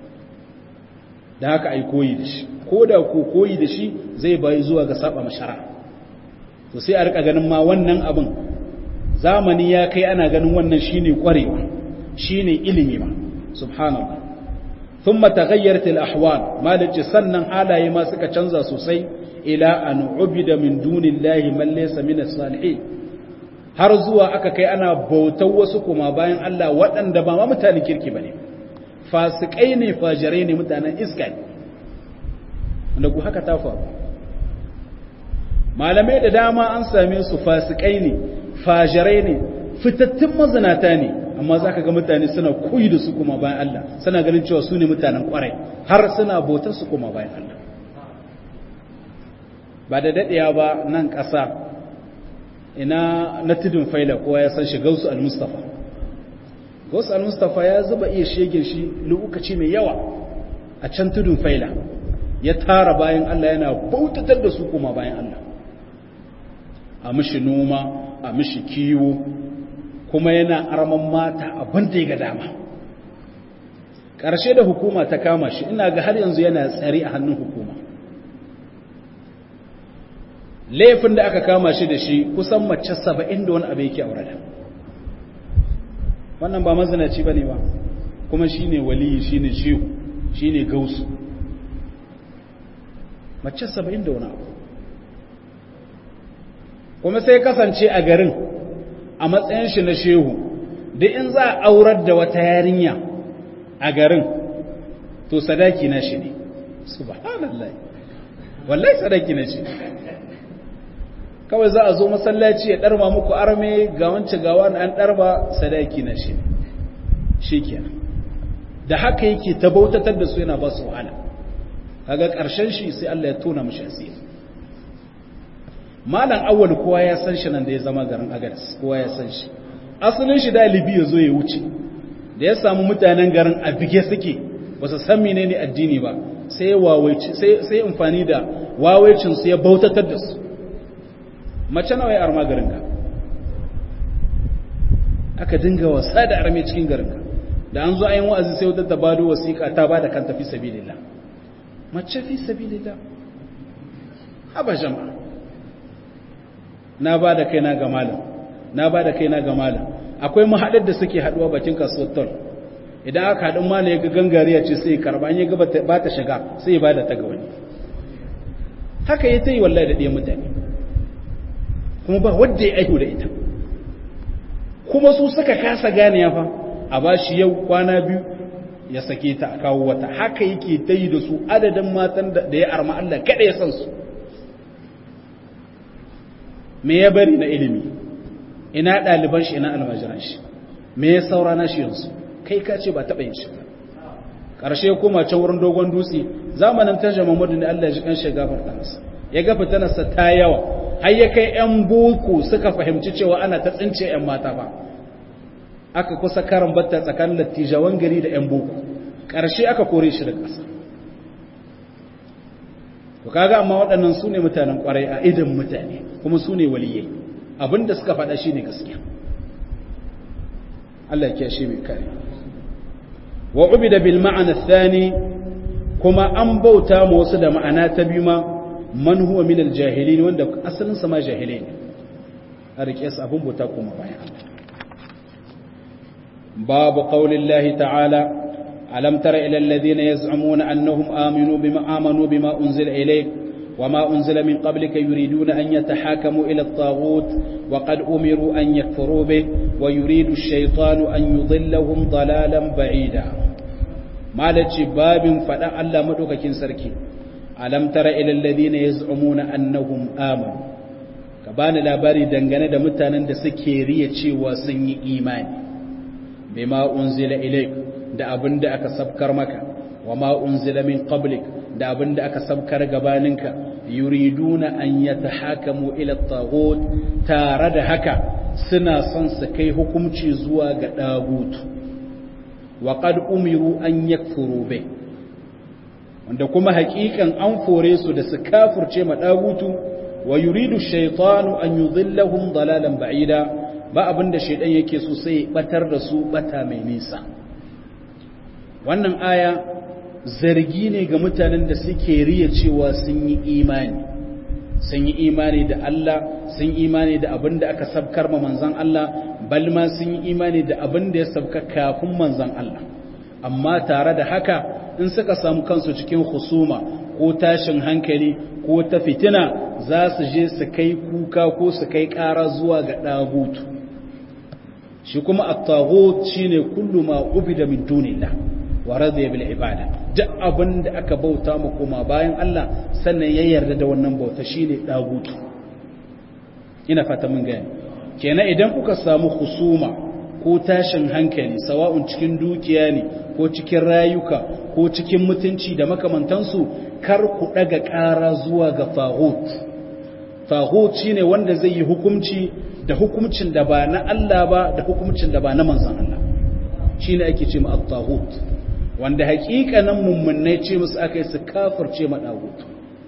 da haka ai koyi da shi ko da ko koyi da shi zai bayi zuwa ga saba mashara to sai a rika ganin ma wannan abin zamani ya kai ana ganin wannan shine kwarewa shine ilimi ma subhanallah thumma taghayyarat al-ahwal malaci sannan halaye ma suka canza sosai ila an ubida min dunillahi man laysa min as-salihin har zuwa aka kai ana bautar wasu kuma bayan Allah waɗanda ba ma mutanen kirki bane fasikai ne fajirai ne mutanen iska ne wanda ku haka ta faru malamai da dama an same su fasikai ne fajirai ne fitattun mazinata ne amma za ka ga mutane suna koyi da su kuma bayan Allah suna ganin cewa su ne mutanen kwarai har suna bautar su kuma bayan Allah ba da daɗewa ba nan ƙasa ina na tudun faila kowa ya san shi gausu al-mustafa gausu al-mustafa ya zuba iya shege shi lokaci mai yawa a can tudun faila ya tara bayan Allah yana bautatar da su kuma bayan Allah a mishi noma a mishi kiwo kuma yana araman mata abin da ya ga dama ƙarshe da hukuma ta kama shi ina ga har yanzu yana tsari a hannun hukuma laifin da aka kama shi da shi kusan mace 70 da wani abu yake aure da wannan ba mazinaci bane ba kuma shine waliyi shine shehu shine gausu mace 70 da wani abu kuma sai kasance a garin a matsayin shi na shehu da in za a aurar da wata yarinya a garin to sadaki na shi ne subhanallah wallahi sadaki na shi kawai za a zo masallaci ya darma muku arme ga wancan gawa na an darba sadaki na shi shikenan da haka yake ta bautatar da su yana ba su wahala kaga karshen shi sai Allah ya tona mishi asiri malam awwal kowa ya san shi nan da ya zama garin Agadez kowa ya san shi asalin shi dalibi ya zo ya wuce da ya samu mutanen garin a bige suke ba su san menene addini ba sai sai amfani da wawaicin su ya bautatar da su. Mace nawa ya arma garin ka, aka dinga wasa da arme cikin garin ka, da an zo ayin wa'azi sai wata ta bado wasiƙa ta bada kanta fi sabilillah. Mace fi sabilillah, haba jama'a, na bada kaina ga malam, na bada kaina ga malam. Akwai mahaɗar da suke haɗuwa bakin kasuwar tol, idan aka haɗin malam ya ga gangariya ce sai ya karɓa, an ya ga ba ta shiga sai ya bada ta ga wani. Haka ya ta yi wallahi da ɗaya mutane, kuma ba wadda ya aihu da ita, kuma su suka kasa gane ya fa a ba shi yau kwana biyu ya sake ta a kawo wata. Haka yake ta yi da su, adadin matan da ya arma Allah kada ya san su. Me ya bari na ilimi, ina ɗaliban shi, ina almajiran shi, me ya saura na shi yanzu? Kai ka ce ba taɓa yin shi. Ƙarshe kuma can wurin dogon dutse, zamanin tasha Muhammadu ne Allah ya ji kan shi gafarta masa, ya ga fitanarsa ta yawa, har ya kai 'yan boko suka fahimci cewa ana ta tsince 'yan mata ba. Aka kusa karan batta tsakanin lattijawan gari da 'yan boko, ƙarshe aka kore shi da ƙasa. To kaga amma waɗannan su ne mutanen ƙwarai a idan mutane, kuma su ne waliyai, abinda suka faɗa shi ne gaskiya. Allah ya shi mai kare. Wa ubida bil ma'ana thani, kuma an bauta ma wasu da ma'ana ta biyu ma, man huwa min al jahilin, wanda asalin sa ma jahilai ne, a rike su abin bauta kuma bayan Allah. Babu qaulillahi ta'ala alam tara ila alladhina yaz'umuna annahum amanu bima unzila ilayk وما أنزل من قبلك يريدون أن يتحاكموا إلى الطاغوت وقد أمروا أن يكفروا به ويريد الشيطان أن يضلهم ضلالا بعيدا. ما لتش باب فلا ألا مدوك كنسركي ألم تر إلى الذين يزعمون أنهم آمنوا كبان لاباري دنغانا دمتانا دسكيرية وسني إيمان بما أنزل إليك دا أبن دا أكسب كرمك وما أنزل من قبلك da abin da aka sabkar gabaninka yuriduna an yatahakamu ila taghut, tare da haka suna son su kai hukunci zuwa ga dagutu. wa qad umiru an yakfuru bi, wanda kuma hakikan an fore su da su kafirce ma dagutu. wa yuridu shaytanu an yudhillahum dalalan ba'ida, ba abin da shaydan yake so sai batar da su bata mai nisa. Wannan aya zargi ne ga mutanen da suke riya cewa sun yi imani da Allah, sun yi imani da abin da aka sabkar ma manzon Allah, bal ma sun yi imani da abin da ya sabka kafin manzon Allah. Amma tare da haka in suka samu kansu cikin husuma ko tashin hankali ko ta fitina, za su je su kai kuka ko su kai ƙara zuwa ga ɗagutu. Shi kuma at-taghut shine kullu ma ubida min dunillah wa radiya bil ibada, duk abin da aka bauta mu kuma bayan Allah sannan ya yarda da wannan bauta shine dagutu. Ina fata mun gane. Kenan idan kuka samu husuma ko tashin hankali, sawa'un cikin dukiya ne ko cikin rayuka ko cikin mutunci da makamantansu, kar ku daga ƙara zuwa ga taghut. Taghut shine wanda zai yi hukunci da hukuncin da ba na Allah ba, da hukuncin da ba na manzon Allah, shine ake ce ma at-taghut, wanda hakikanin mummunai ce musu aka yi su kafirce ma dagutu.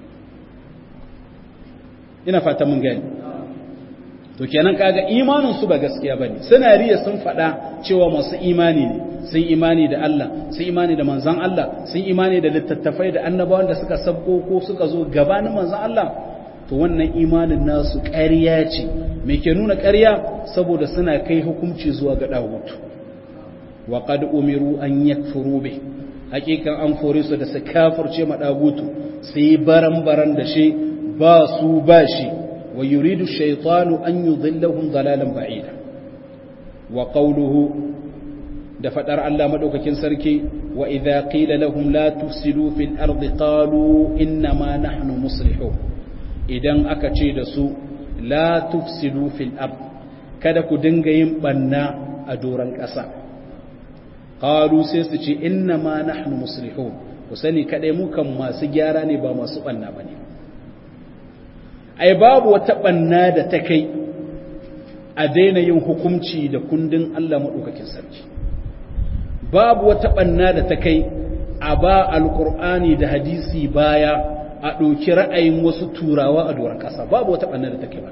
Ina fata mun gani. To kenan kaga imanin su ba gaskiya bane, suna riya sun faɗa cewa masu imani ne, sun imani da Allah, sun imani da manzon Allah, sun imani da littattafai da annabawan da suka sabko ko suka zo gabanin manzon Allah. To wannan imanin nasu ƙarya ce. Me ke nuna ƙarya? Saboda suna kai hukunci zuwa ga dagutu. wa qad umiru an yakfuru bi, hakikan an fore su da su kafirce ma dagutu, sai baran da shi ba su ba shi. wa yuridu shaytanu an yudhillahum dalalan ba'ida. wa qawluhu, da fadar Allah madaukakin sarki, wa idza qila lahum la tufsidu fil ardi qalu inna ma nahnu muslihun. Idan aka ce da su la tufsidu fil ard, kada ku dinga yin banna a doran ƙasa, qalu sai su ce inna ma nahnu muslihun, ku sani kadai mu kan masu gyara ne ba masu banna bane. Ai babu wata banna da ta kai a daina yin hukunci da kundin Allah madaukakin sarki, babu wata banna da ta kai a ba alkur'ani da hadisi baya a ɗauki ra'ayin wasu turawa a doron ƙasa babu wata ɓanna da take ba.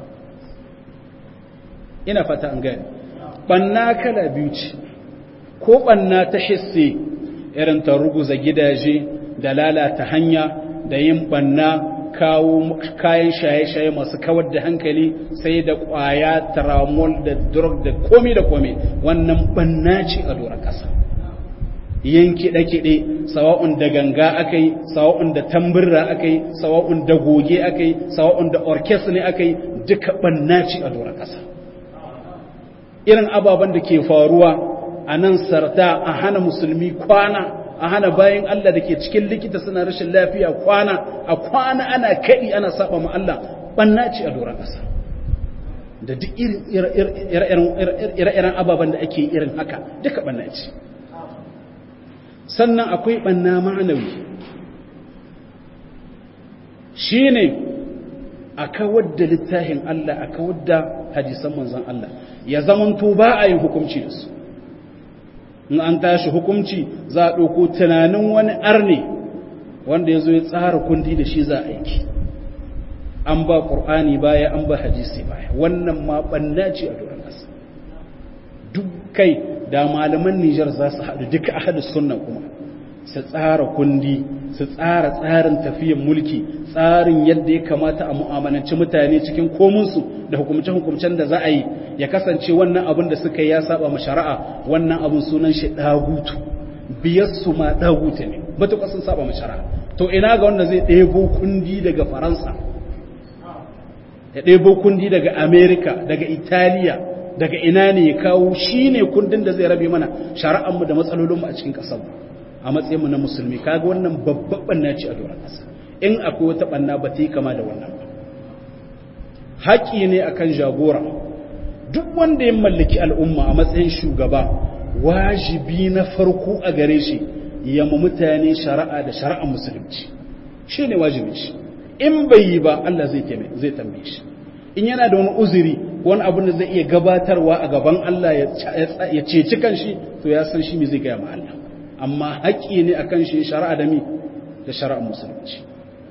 Ina fata an gani ɓanna kala biyu ce, ko ɓanna ta hisse irin ta ruguza gidaje da lalata hanya da yin ɓanna kawo kayan shaye-shaye masu kawar da hankali sai da ƙwaya tramol da drug da komi da komi, wannan ɓanna ce a doron ƙasa. Yin kiɗe-kiɗe sawa'un da ganga aka yi, sawa'un da tambirra aka yi, sawa'un da goge aka yi, sawa'un da orkestra ne aka yi, duka ɓanna ce a doron ƙasa. Irin ababen da ke faruwa a nan sarta a hana musulmi kwana, a hana bayan Allah da ke cikin likita suna rashin lafiya kwana, a kwana ana kaɗi ana saba ma Allah, ɓanna ce a doron ƙasa. Da duk ire-iren ababen da ake irin haka duka ɓanna ce. Sannan akwai ɓanna ma'anawi, shi ne a kawar da littafin Allah, a kawar da hadisan manzan Allah, ya zamanto ba a yin hukunci da su. In an tashi hukunci za a ɗauko tunanin wani arne wanda ya zo ya tsara kundi da shi za a aiki. An ba ƙur'ani baya, an ba hadisi baya, wannan ma ɓanna ce a doron ƙasa. Duk kai da malaman Nijar za su haɗu duka ahadus sunna kuma su tsara kundi, su tsara tsarin tafiyan mulki, tsarin yadda ya kamata a mu'amalanci mutane cikin komunsu da hukumce-hukumcen da za a yi, ya kasance wannan abin da suka yi ya saba ma shari'a, wannan abin sunan shi dagutu, biyarsu ma dagutu ne, matuƙa sun saba ma shari'a. To ina ga wanda zai ɗebo kundi daga Faransa, ya ɗebo kundi daga Amerika, daga Italiya, daga ina ne ya kawo shi ne kundin da zai rabe mana shari'anmu da matsalolinmu a cikin ƙasar a matsayinmu na musulmi. Kaga wannan babban ɓanna ce a doron ƙasa, in akwai wata ɓanna ba ta yi kama da wannan ba. Haƙƙi ne akan jagora, duk wanda ya mallaki al'umma a matsayin shugaba, wajibi na farko a gare shi ya mu mutane shari'a da shari'ar musulunci, shi ne wajibin shi. In bai yi ba Allah zai tambaye shi. In yana da wani uzuri, wani abin da zai iya gabatarwa a gaban Allah ya ceci kanshi, to ya san shi me zai gaya ma Allah. Amma haƙƙi ne akan shi shari'a da mi da shari'ar musulunci.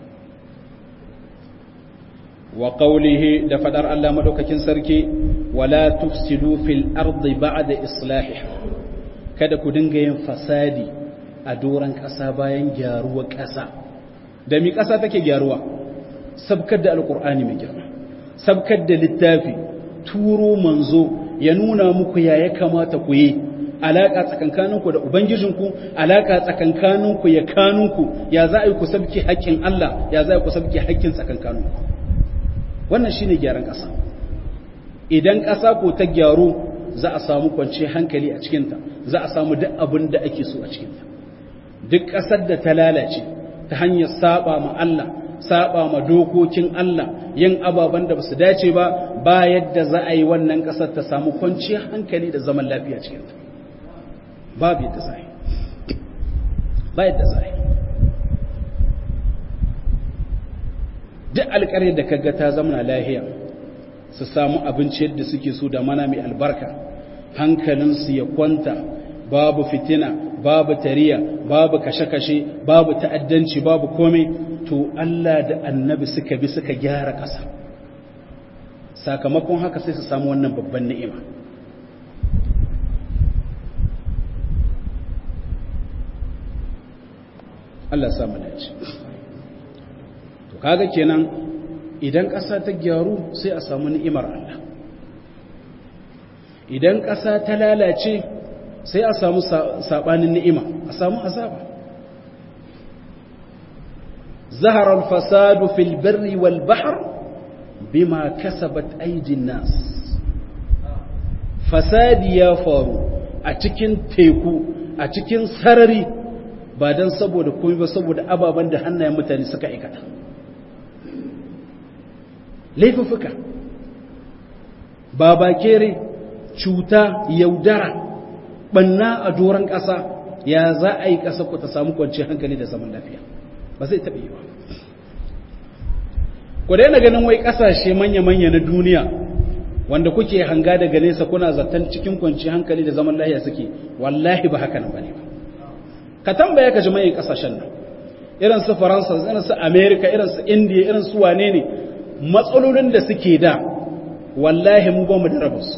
Wa qawlihi da fadar Allah madaukakin sarki, wala tufsidu fil ardi ba'da islahiha, kada ku dinga yin fasadi a doran ƙasa bayan gyaruwa ƙasa. Da mi ƙasa take gyaruwa? Sabkar da alqur'ani mai girma, sabkar da littafi, turo manzo ya nuna muku ya kamata ku yi, alaka tsakankaninku da ubangijinku, alaka tsakankaninku ya kanunku, ya za a yi ku sabke haƙƙin Allah, ya za a yi ku sabke haƙƙin tsakankaninku. Wannan shine gyaran ƙasa. Idan ƙasa ko ta gyaru, za a samu kwanciyar hankali a cikinta, za a samu duk abin da ake so a cikinta. Duk ƙasar da ta lalace ta hanyar saba ma Allah, saba ma dokokin Allah, yin ababen da basu dace ba yadda za a yi wannan ƙasar ta samu kwanciyar hankali da zaman lafiya cikinta. Babu yadda za a yi. Ba yadda za a yi. Duk alƙaryar da kaga ta zama lahiya, su samu abinci yadda suke so da mana mai albarka, hankalinsu ya kwanta, babu fitina, babu tariya, babu kashe-kashe, babu ta'addanci, babu komai, to Allah da annabi suka bi suka gyara ƙasa. Sakamakon haka sai su samu wannan babban ni'ima. Allah samu dace. To kaga kenan idan ƙasa ta gyaru sai a samu ni'imar Allah. Idan ƙasa ta lalace sai a samu sabanin ni'ima, a samu azaba. Zahara al-fasadu fil barri wal bahr bima kasabat aydin nas. Fasadi ya faru a cikin teku, a cikin sarari, ba dan saboda komai ba, saboda ababan da hannayen mutane suka aikata. Laifuffuka, babakere, cuta, yaudara, banna a doron ƙasa, ya za a yi ƙasa ku ta samu kwanciyar hankali da zaman lafiya? Ba zai taɓa yi ba. Ku daina ganin wai ƙasashe manya-manya na duniya wanda kuke hanga daga nesa kuna zaton cikin kwanciyar hankali da zaman lafiya suke, wallahi ba haka nan bane ba. ka tambaya ka ji mai kasashen nan irin su faransa irin su america irin su india irin su wane ne matsalolin da suke da wallahi mu ba mu da rabus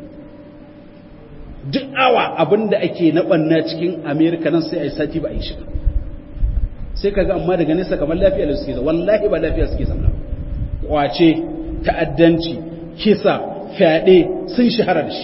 duk awa abinda ake na banna cikin america nan sai a yi sati ba a yi shi sai kaga amma daga nesa kamar lafiya da suke da wallahi ba lafiya suke zama kwace ta'addanci kisa fyaɗe sun shahara da shi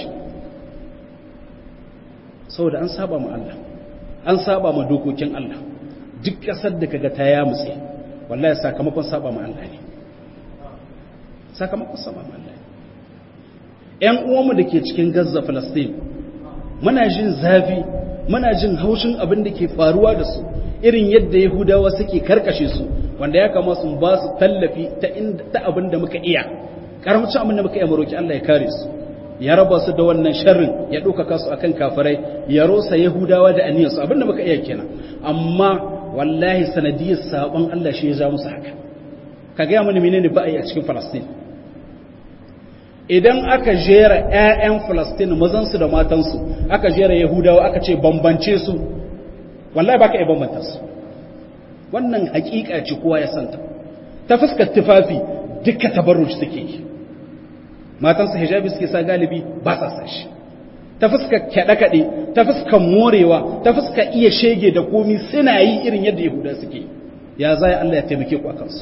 saboda an saba ma Allah an saba ma dokokin Allah duk ƙasar da kaga ta ya mutse wallahi sakamakon saba ma Allah ne sakamakon saba ma Allah ne ƴan uwanmu da ke cikin Gaza Palestine muna jin zafi muna jin haushin abin da ke faruwa da su irin yadda Yahudawa suke karkashe su wanda ya kama su ba su tallafi ta abin da muka iya karamcin abin da muka iya maroki Allah ya kare su ya raba su da wannan sharrin ya ɗaukaka su akan kafirai ya rosa Yahudawa da aniyarsu abin da muka iya kenan amma wallahi sanadiyar sabon Allah shi ya ja musu haka ka ga mana menene ba a yi a cikin Palestine idan aka jera ƴaƴan Palestine mazan su da matan su aka jera Yahudawa aka ce bambance su wallahi baka iya bambanta su wannan hakika ce kowa ya santa ta fuskar tufafi duka tabarruj suke yi matansa hijabi suke sa galibi ba sa sa shi ta fuskar kaɗe-kaɗe ta fuskar morewa ta fuskar iya shege da komi suna yi irin yadda Yahuda suke ya zai Allah ya taimake ku a kansu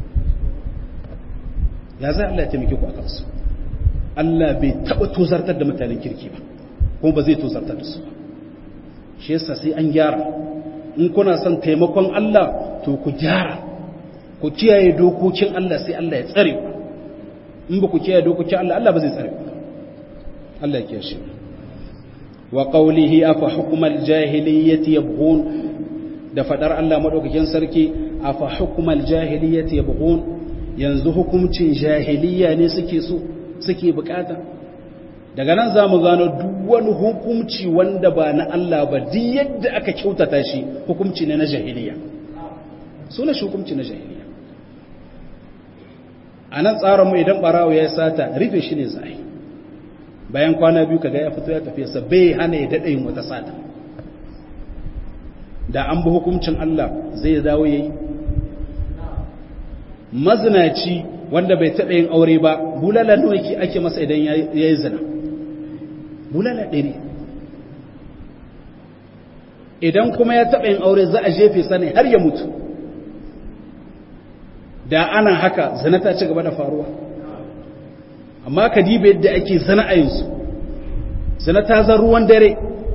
ya zai Allah ya taimake ku a kansu Allah bai taɓa tozartar da mutanen kirki ba kuma ba zai tozartar da su ba shi yasa sai an gyara in kuna son taimakon Allah to ku gyara ku kiyaye dokokin Allah sai Allah ya tsare ku in ba ku kiyaye dokokin Allah Allah ba zai tsare ku Allah ya kiyaye shi wa qawlihi afa hukmal jahiliyyati yabghun da fadar Allah madaukakin sarki afa hukmal jahiliyyati yabghun yanzu hukuncin jahiliya ne suke so suke bukata daga nan zamu gano duk wani hukunci wanda ba na Allah ba duk yadda aka kyautata shi hukunci ne na jahiliya sunan shi hukunci na jahiliya anan tsaron mu idan barawo ya sata rufe shi ne zai bayan kwana biyu kaga ya fito ya tafi sa bai hana ya dade yin wata sata da an bi hukuncin Allah zai dawo yayi mazinaci wanda bai taɓa yin aure ba bulala nawa ake masa idan yayi zina bulala 100 idan kuma ya taɓa yin aure za a jefe sa ne har ya mutu da ana haka zina ta ci gaba da faruwa amma ka dibe yadda ake zina a yanzu zina ta zan ruwan dare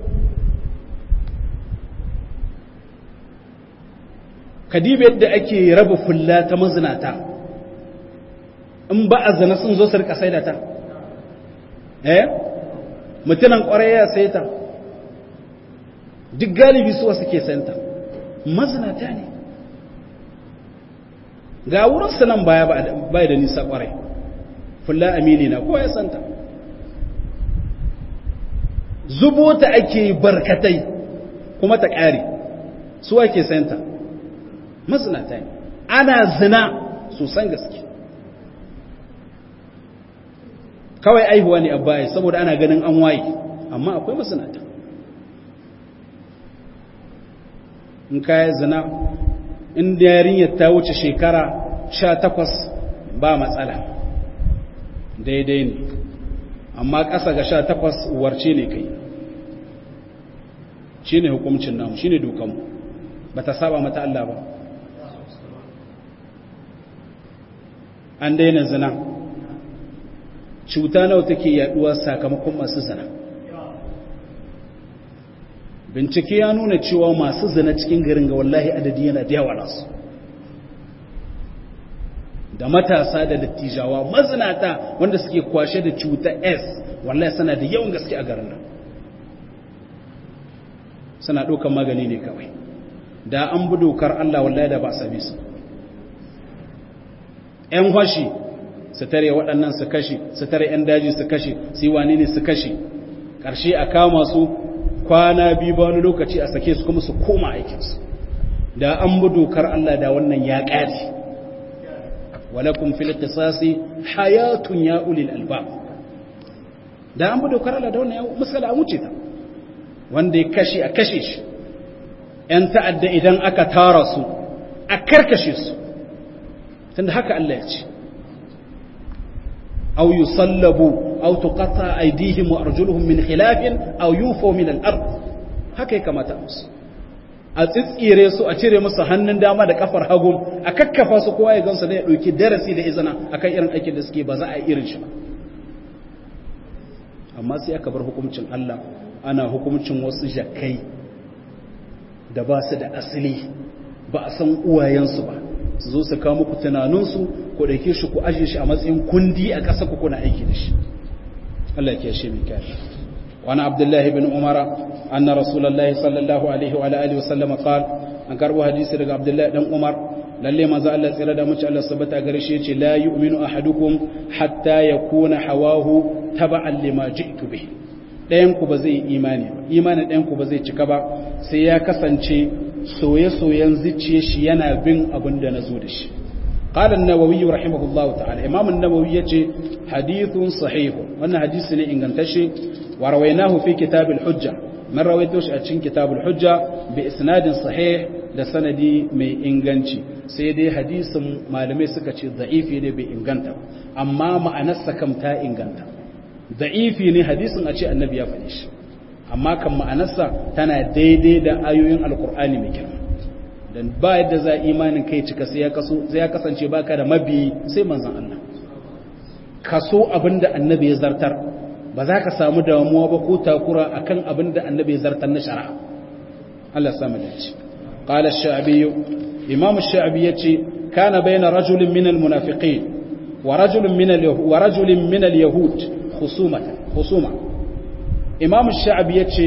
ka dibe yadda ake raba fulla ta mazinata in ba a zina sun zo su rika saida ta mutunan kwarai ya sai ta duk galibi suwa suke sayanta mazinata ne ga wurinsu nan baya da nisa kwarai fulla amini na kowa ya santa zubo ta ake barkatai kuma ta ƙare su ake sayanta mazinata ne ana zina sosan gaske kawai aihuwa ne abbaye saboda ana ganin an waye amma akwai mazinata in kaya zina inda yarinyar ta wuce shekara 18 ba matsala daidai ne amma ƙasa ga 18 warce ne kai shi ne hukumcin namu shi ne dokanmu ba ta saba mata Allah ba an daina zina cuta nawa take yaduwa sakamakon masu zina bincike ya nuna cewa masu zina cikin garin ga wallahi adadi yana da yawa nasu da matasa da dattijawa mazinata wanda suke kwashe da cuta S wallahi suna da yawan gaske a garin nan suna ɗaukar magani ne kawai da an bi dokar Allah wallahi da ba a same su ‘yan hashi su tare waɗannan su kashe su tare ‘yan daji su kashe su yi wane ne su kashe ƙarshe a kama su kwana biyu ba wani lokaci a sake su kuma su koma aikinsu da an bi dokar Allah da wannan ya ƙari walakum fil qisasi hayatun ya ulil albab da an bi dokar Allah da wannan ya misala a wuce ta wanda ya kashe a kashe shi ‘yan ta'adda idan aka tara su a karkashe su tunda haka Allah ya ce aw yusallabu aw tuqatta aydihim wa arjuluhum min khilafin aw yufu min al-ard haka ya kamata musu a tsitsire su a cire musu hannun dama da kafar hagu a kakkafa su kowa ya gansu da ya dauki darasi da izina akan irin aikin da suke ba za a yi irin shi ba amma sai aka bar hukuncin Allah ana hukuncin wasu jakai da ba su da asali ba a san uwayensu ba su zo su kawo muku tunaninsu ku ɗauke shi ku ajiye shi a matsayin kundi a ƙasa ku kuna aiki da shi Allah ya shi mai kare wani abdullahi bin umara anna rasulullahi sallallahu alaihi wa alihi wa sallam qala an karbo hadisi daga abdullahi dan umar lalle manzo Allah tsira da muci Allah sabata gare shi yace la yu'minu ahadukum hatta yakuna hawahu taba'an lima ji'tu bihi dayan ku ba zai imani ba imanin dayan ku ba zai cika ba sai ya kasance soye-soyen zuciya shi yana bin abin da nazo da shi qala an-nawawi rahimahullahu ta'ala imam an-nawawi yace hadithun sahih wannan hadisi ne ingantacce wa rawainahu fi kitab al-hujja man rawaito shi a cikin kitab al-hujja bi isnadin sahih da sanadi mai inganci sai dai hadisin malamai suka ce da'ifi ne bai inganta amma ma'anarsa kam ta inganta da'ifi ne hadisin a ce annabi ya faɗi shi amma kan ma'anarsa tana daidai da ayoyin alkur'ani mai girma dan ba yadda za imanin kai cika sai ya kasance baka da mabi sai manzon Allah kaso abinda annabi ya zartar ba za ka samu damuwa ba ko takura akan abinda annabi ya zartar na shari'a Allah samu dace qala ash-sha'bi imam ash-sha'bi yace kana bayna rajulin min al-munafiqin wa rajulin min al-yahud khusuma imam ash-sha'bi yace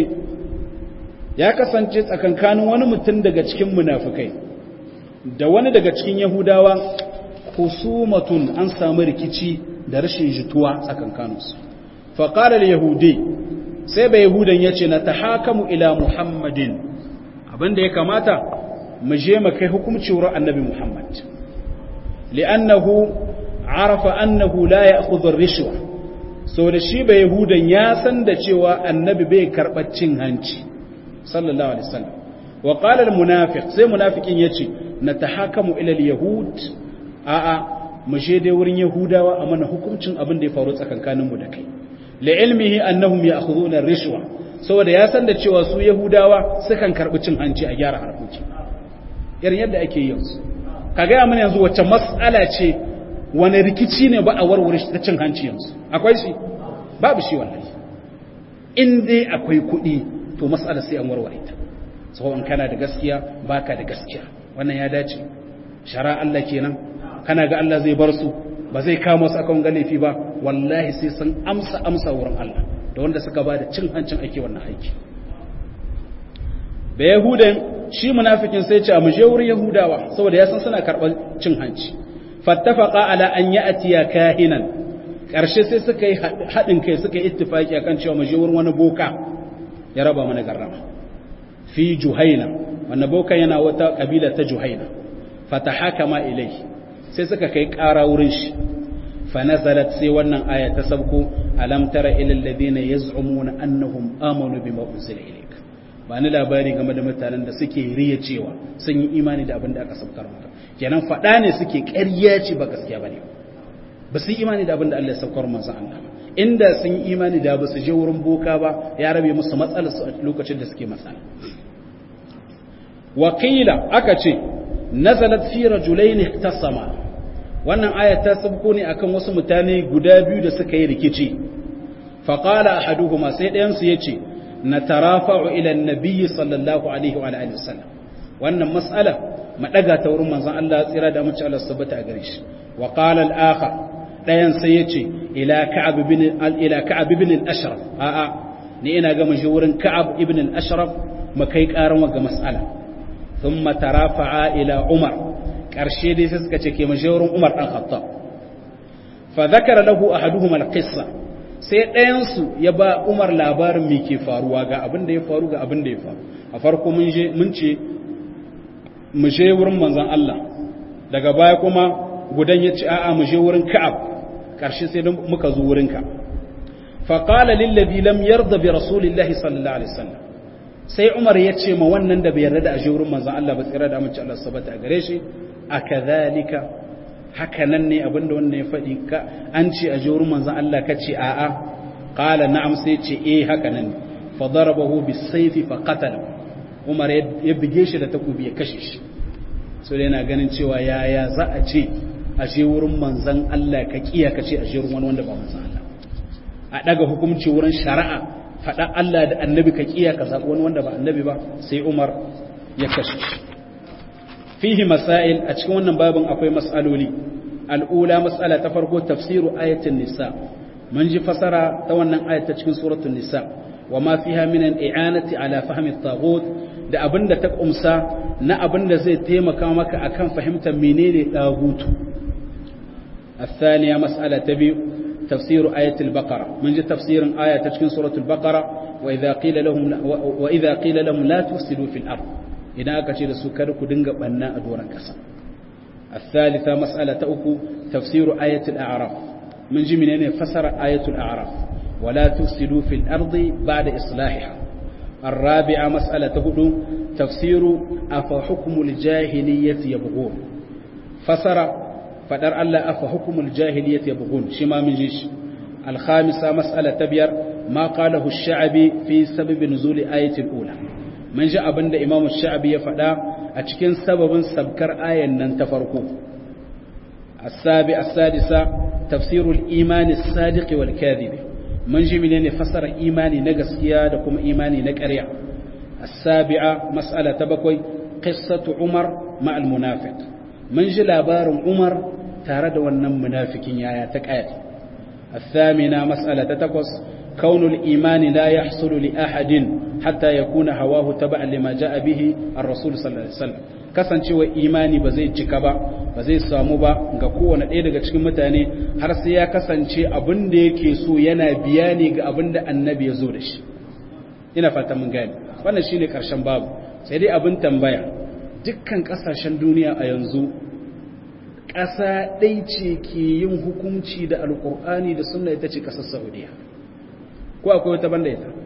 ya kasance tsakankanin wani mutum daga cikin munafikai da wani daga cikin yahudawa khusumatun an samu rikici da rashin jituwa tsakankaninsu fa qala al-yahudi sai bai yahudan yace na tahakamu ila muhammadin abinda ya kamata mu je mu kai hukunci wurin annabi muhammad li'annahu arafa annahu la ya'khudhu ar-rishwa so da shi bai yahudan ya san da cewa annabi bai karɓar cin hanci sallallahu alaihi wasallam wa qala al-munafiq sai munafikin yace natahakamu ila al-yahud a'a mu je dai wurin yahudawa a mana hukuncin abin da ya faru tsakankanin mu da kai li ilmihi annahum ya'khuduna ar-rishwa saboda ya san da cewa su yahudawa sukan karbi cin hanci a gyara harkoki irin yadda ake yi yanzu kaga ya mana yanzu wacce mas'ala ce wani rikici ne ba a warware shi ta cin hanci yanzu akwai shi babu shi wallahi in dai akwai kuɗi to mas'ala sai an warware ta saboda kana da gaskiya baka da gaskiya wannan ya dace shara Allah kenan kana ga Allah zai bar su ba zai kama su akan galifi ba wallahi sai sun amsa wurin Allah da wanda suka ba da cin hancin ake wannan aiki da yahudan shi munafikin sai ce a mu je wurin yahudawa saboda ya san suna karɓar cin hanci fattafaqa ala an ya'tiya kahinan karshe sai suka yi haɗin kai suka yi ittifaki akan cewa mu je wurin wani boka ya raba mana garrama fi juhaina wannan boka yana wata kabila ta juhaina fatahakama ilayhi sai suka kai ƙara wurin shi fa nazalat sai wannan aya ta sabko alam tara ilal ladina yaz'umuna annahum amanu bima unzila ilayk ba ni labari game da mutanen da suke riya cewa sun yi imani da abin da aka saukar maka kenan faɗa ne suke ƙarya ce ba gaskiya bane ba su yi imani da abin da Allah ya saukar manzo Allah inda sun yi imani da ba su je wurin boka ba ya rabe musu matsalar su a lokacin da suke matsala wakila aka ce nazalat fi rajulain ihtasama wannan aya ta sabko ne akan wasu mutane guda biyu da suka yi rikici fa qala ahaduhuma sai ɗayan su yace natarafa'u ila an-nabiy sallallahu alaihi wa alihi wasallam wannan mas'ala madaga ta wurin manzon Allah tsira da mutum Allah subhanahu a gare shi wa qala al-akhar ɗayan sai yace ila ka'ab ibn al-ashraf a'a ni ina ga mun shi wurin ka'ab ibn al-ashraf makai karan wa ga mas'ala thumma tarafa'a ila umar karshe dai sai suka ce ke mun shi wurin umar dan khattab fa dhakara lahu ahaduhuma al-qissa sai ɗayan su ya ba umar labarin me ke faruwa ga abin da ya faru ga abin da ya faru a farko mun ce mu je wurin manzon Allah daga baya kuma gudan ya ce a'a mu je wurin ka'ab karshe sai muka zo wurinka fa qala lil ladhi lam yarda bi rasulillahi sallallahu alaihi wasallam sai Umar ya ce ma wannan da bai yarda da aje wurin manzon Allah ba tsira da amince Allah sabata a gare shi akadhalika haka nan ne abinda wannan ya faɗi ka an ce aje wurin manzon Allah kace a'a qala na'am sai ce haka nan fa darabahu bis-sayfi fa qatala Umar ya bige shi da takobi ya kashe shi so dai yana ganin cewa yaya za a ce aje wurin manzon Allah ka kiya kace aje wurin wani wanda ba manzon Allah a daga hukunci wurin shari'a faɗa Allah da annabi ka kiya ka zaɓi wani wanda ba annabi ba sai Umar ya kashe shi fihi masail a cikin wannan babin akwai mas'aloli al'ula mas'ala ta farko tafsiru ayatin nisa mun ji fasara ta wannan ayat ta cikin suratul nisa wa ma fiha min al-i'anati ala fahmi at-taghut da abinda ta kumsa na abinda zai taimaka maka akan fahimtar menene tagutu الثانية مسألة تبي تفسير آية البقرة من جد تفسير آية تشكين سورة البقرة وإذا قيل لهم لا تفسدوا في الأرض إذا كتير سكرك دنجا بناء دورا كسا الثالثة مسألة أكو تفسير آية الأعراف من جميلين فسر آية الأعراف ولا تفسدوا في الأرض بعد إصلاحها الرابعة مسألة هدو تفسير أفحكم الجاهلية يبغون فسر فدر الله أفحكم الجاهلية يبغون شما من جيش الخامسة مسألة تبير ما قاله الشعبي في سبب نزول آية الأولى من جاء بند إمام الشعبي يفعل أتكين سبب سبكر آية ننتفرقوا السادسة تفسير الإيمان الصادق والكاذب من جميلين فسر إيماني نقسيا لكم إيماني نكريع السابعة مسألة تبكوي قصة عمر مع المنافق من جي لابار عمر تارد ونم منافقين يا تكايت الثامنة مسألة تتقص كون الإيمان لا يحصل لأحد حتى يكون هواه تبعا لما جاء به الرسول صلى الله عليه وسلم kasancewa imani ba zai cika ba ba zai samu ba ga kowane ɗaya daga cikin mutane har sai ya kasance abin da yake so yana biya ne ga abin da annabi ya zo da shi ina fata mun gane wannan shine karshen babu sai dai abin tambaya dukkan kasashen duniya a yanzu ƙasa ɗai ce ke yin hukunci da alƙur'ani da sunna ita ce ƙasar saudiya ko akwai wata banda ita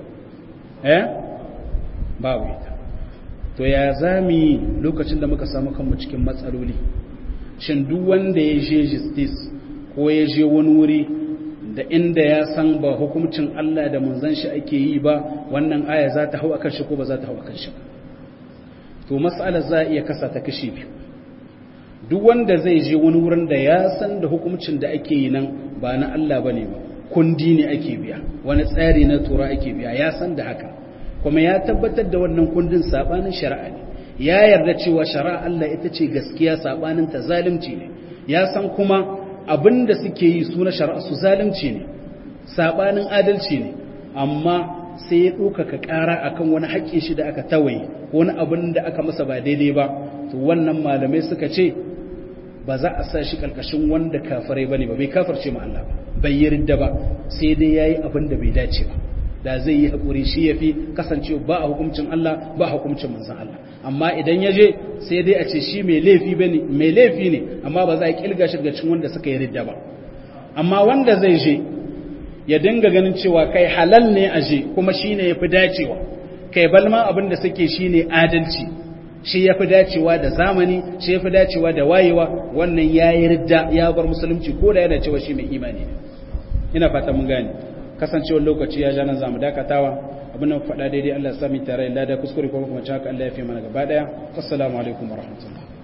babu ita to ya zami lokacin da muka samu kanmu cikin matsaloli shin duk wanda ya je justice ko ya je wani wuri da inda ya san ba hukuncin Allah da manzon shi ake yi ba wannan aya za ta hau akan shi ko ba za ta hau akan shi to mas'alar za a iya kasa ta kashi biyu duk wanda zai je wani wurin da ya san da hukuncin da ake yi nan ba na Allah bane ba kundi ne ake biya wani tsari na tura ake biya ya san da haka kuma ya tabbatar da wannan kundin sabanin shari'a ne ya yarda cewa shari'a Allah ita ce gaskiya sabanin ta zalunci ne ya san kuma abinda suke yi su na shari'a su zalunci ne sabanin adalci ne amma sai ya ɗaukaka ƙara akan wani haƙƙin shi da aka tawaye wani abin da aka masa ba daidai ba to wannan malamai suka ce ba za a sa shi ƙarƙashin wanda kafirai bane ba bai kafirce ma Allah ba bai yarda ba sai dai yayi abin da bai dace ba da zai yi hakuri shi yafi kasancewa ba a hukuncin Allah ba a hukuncin manzon Allah amma idan ya je sai dai a ce shi mai laifi ne amma ba za a kilga shi daga cikin wanda suka yarda ba amma wanda zai je ya dinga ganin cewa kai halal ne a je kuma shine yafi dacewa kai balma abin da suke shine adalci shi yafi dacewa da zamani shi yafi dacewa da wayewa wannan ya yarda ya bar musulunci ko da yana cewa shi mai imani ne ina fata mun gane kasancewar lokaci ya ja nan zamu dakatawa abin nan faɗa daidai Allah ya sami tare da kuskure ko kuma haka Allah ya fi mana gaba daya assalamu alaikum warahmatullahi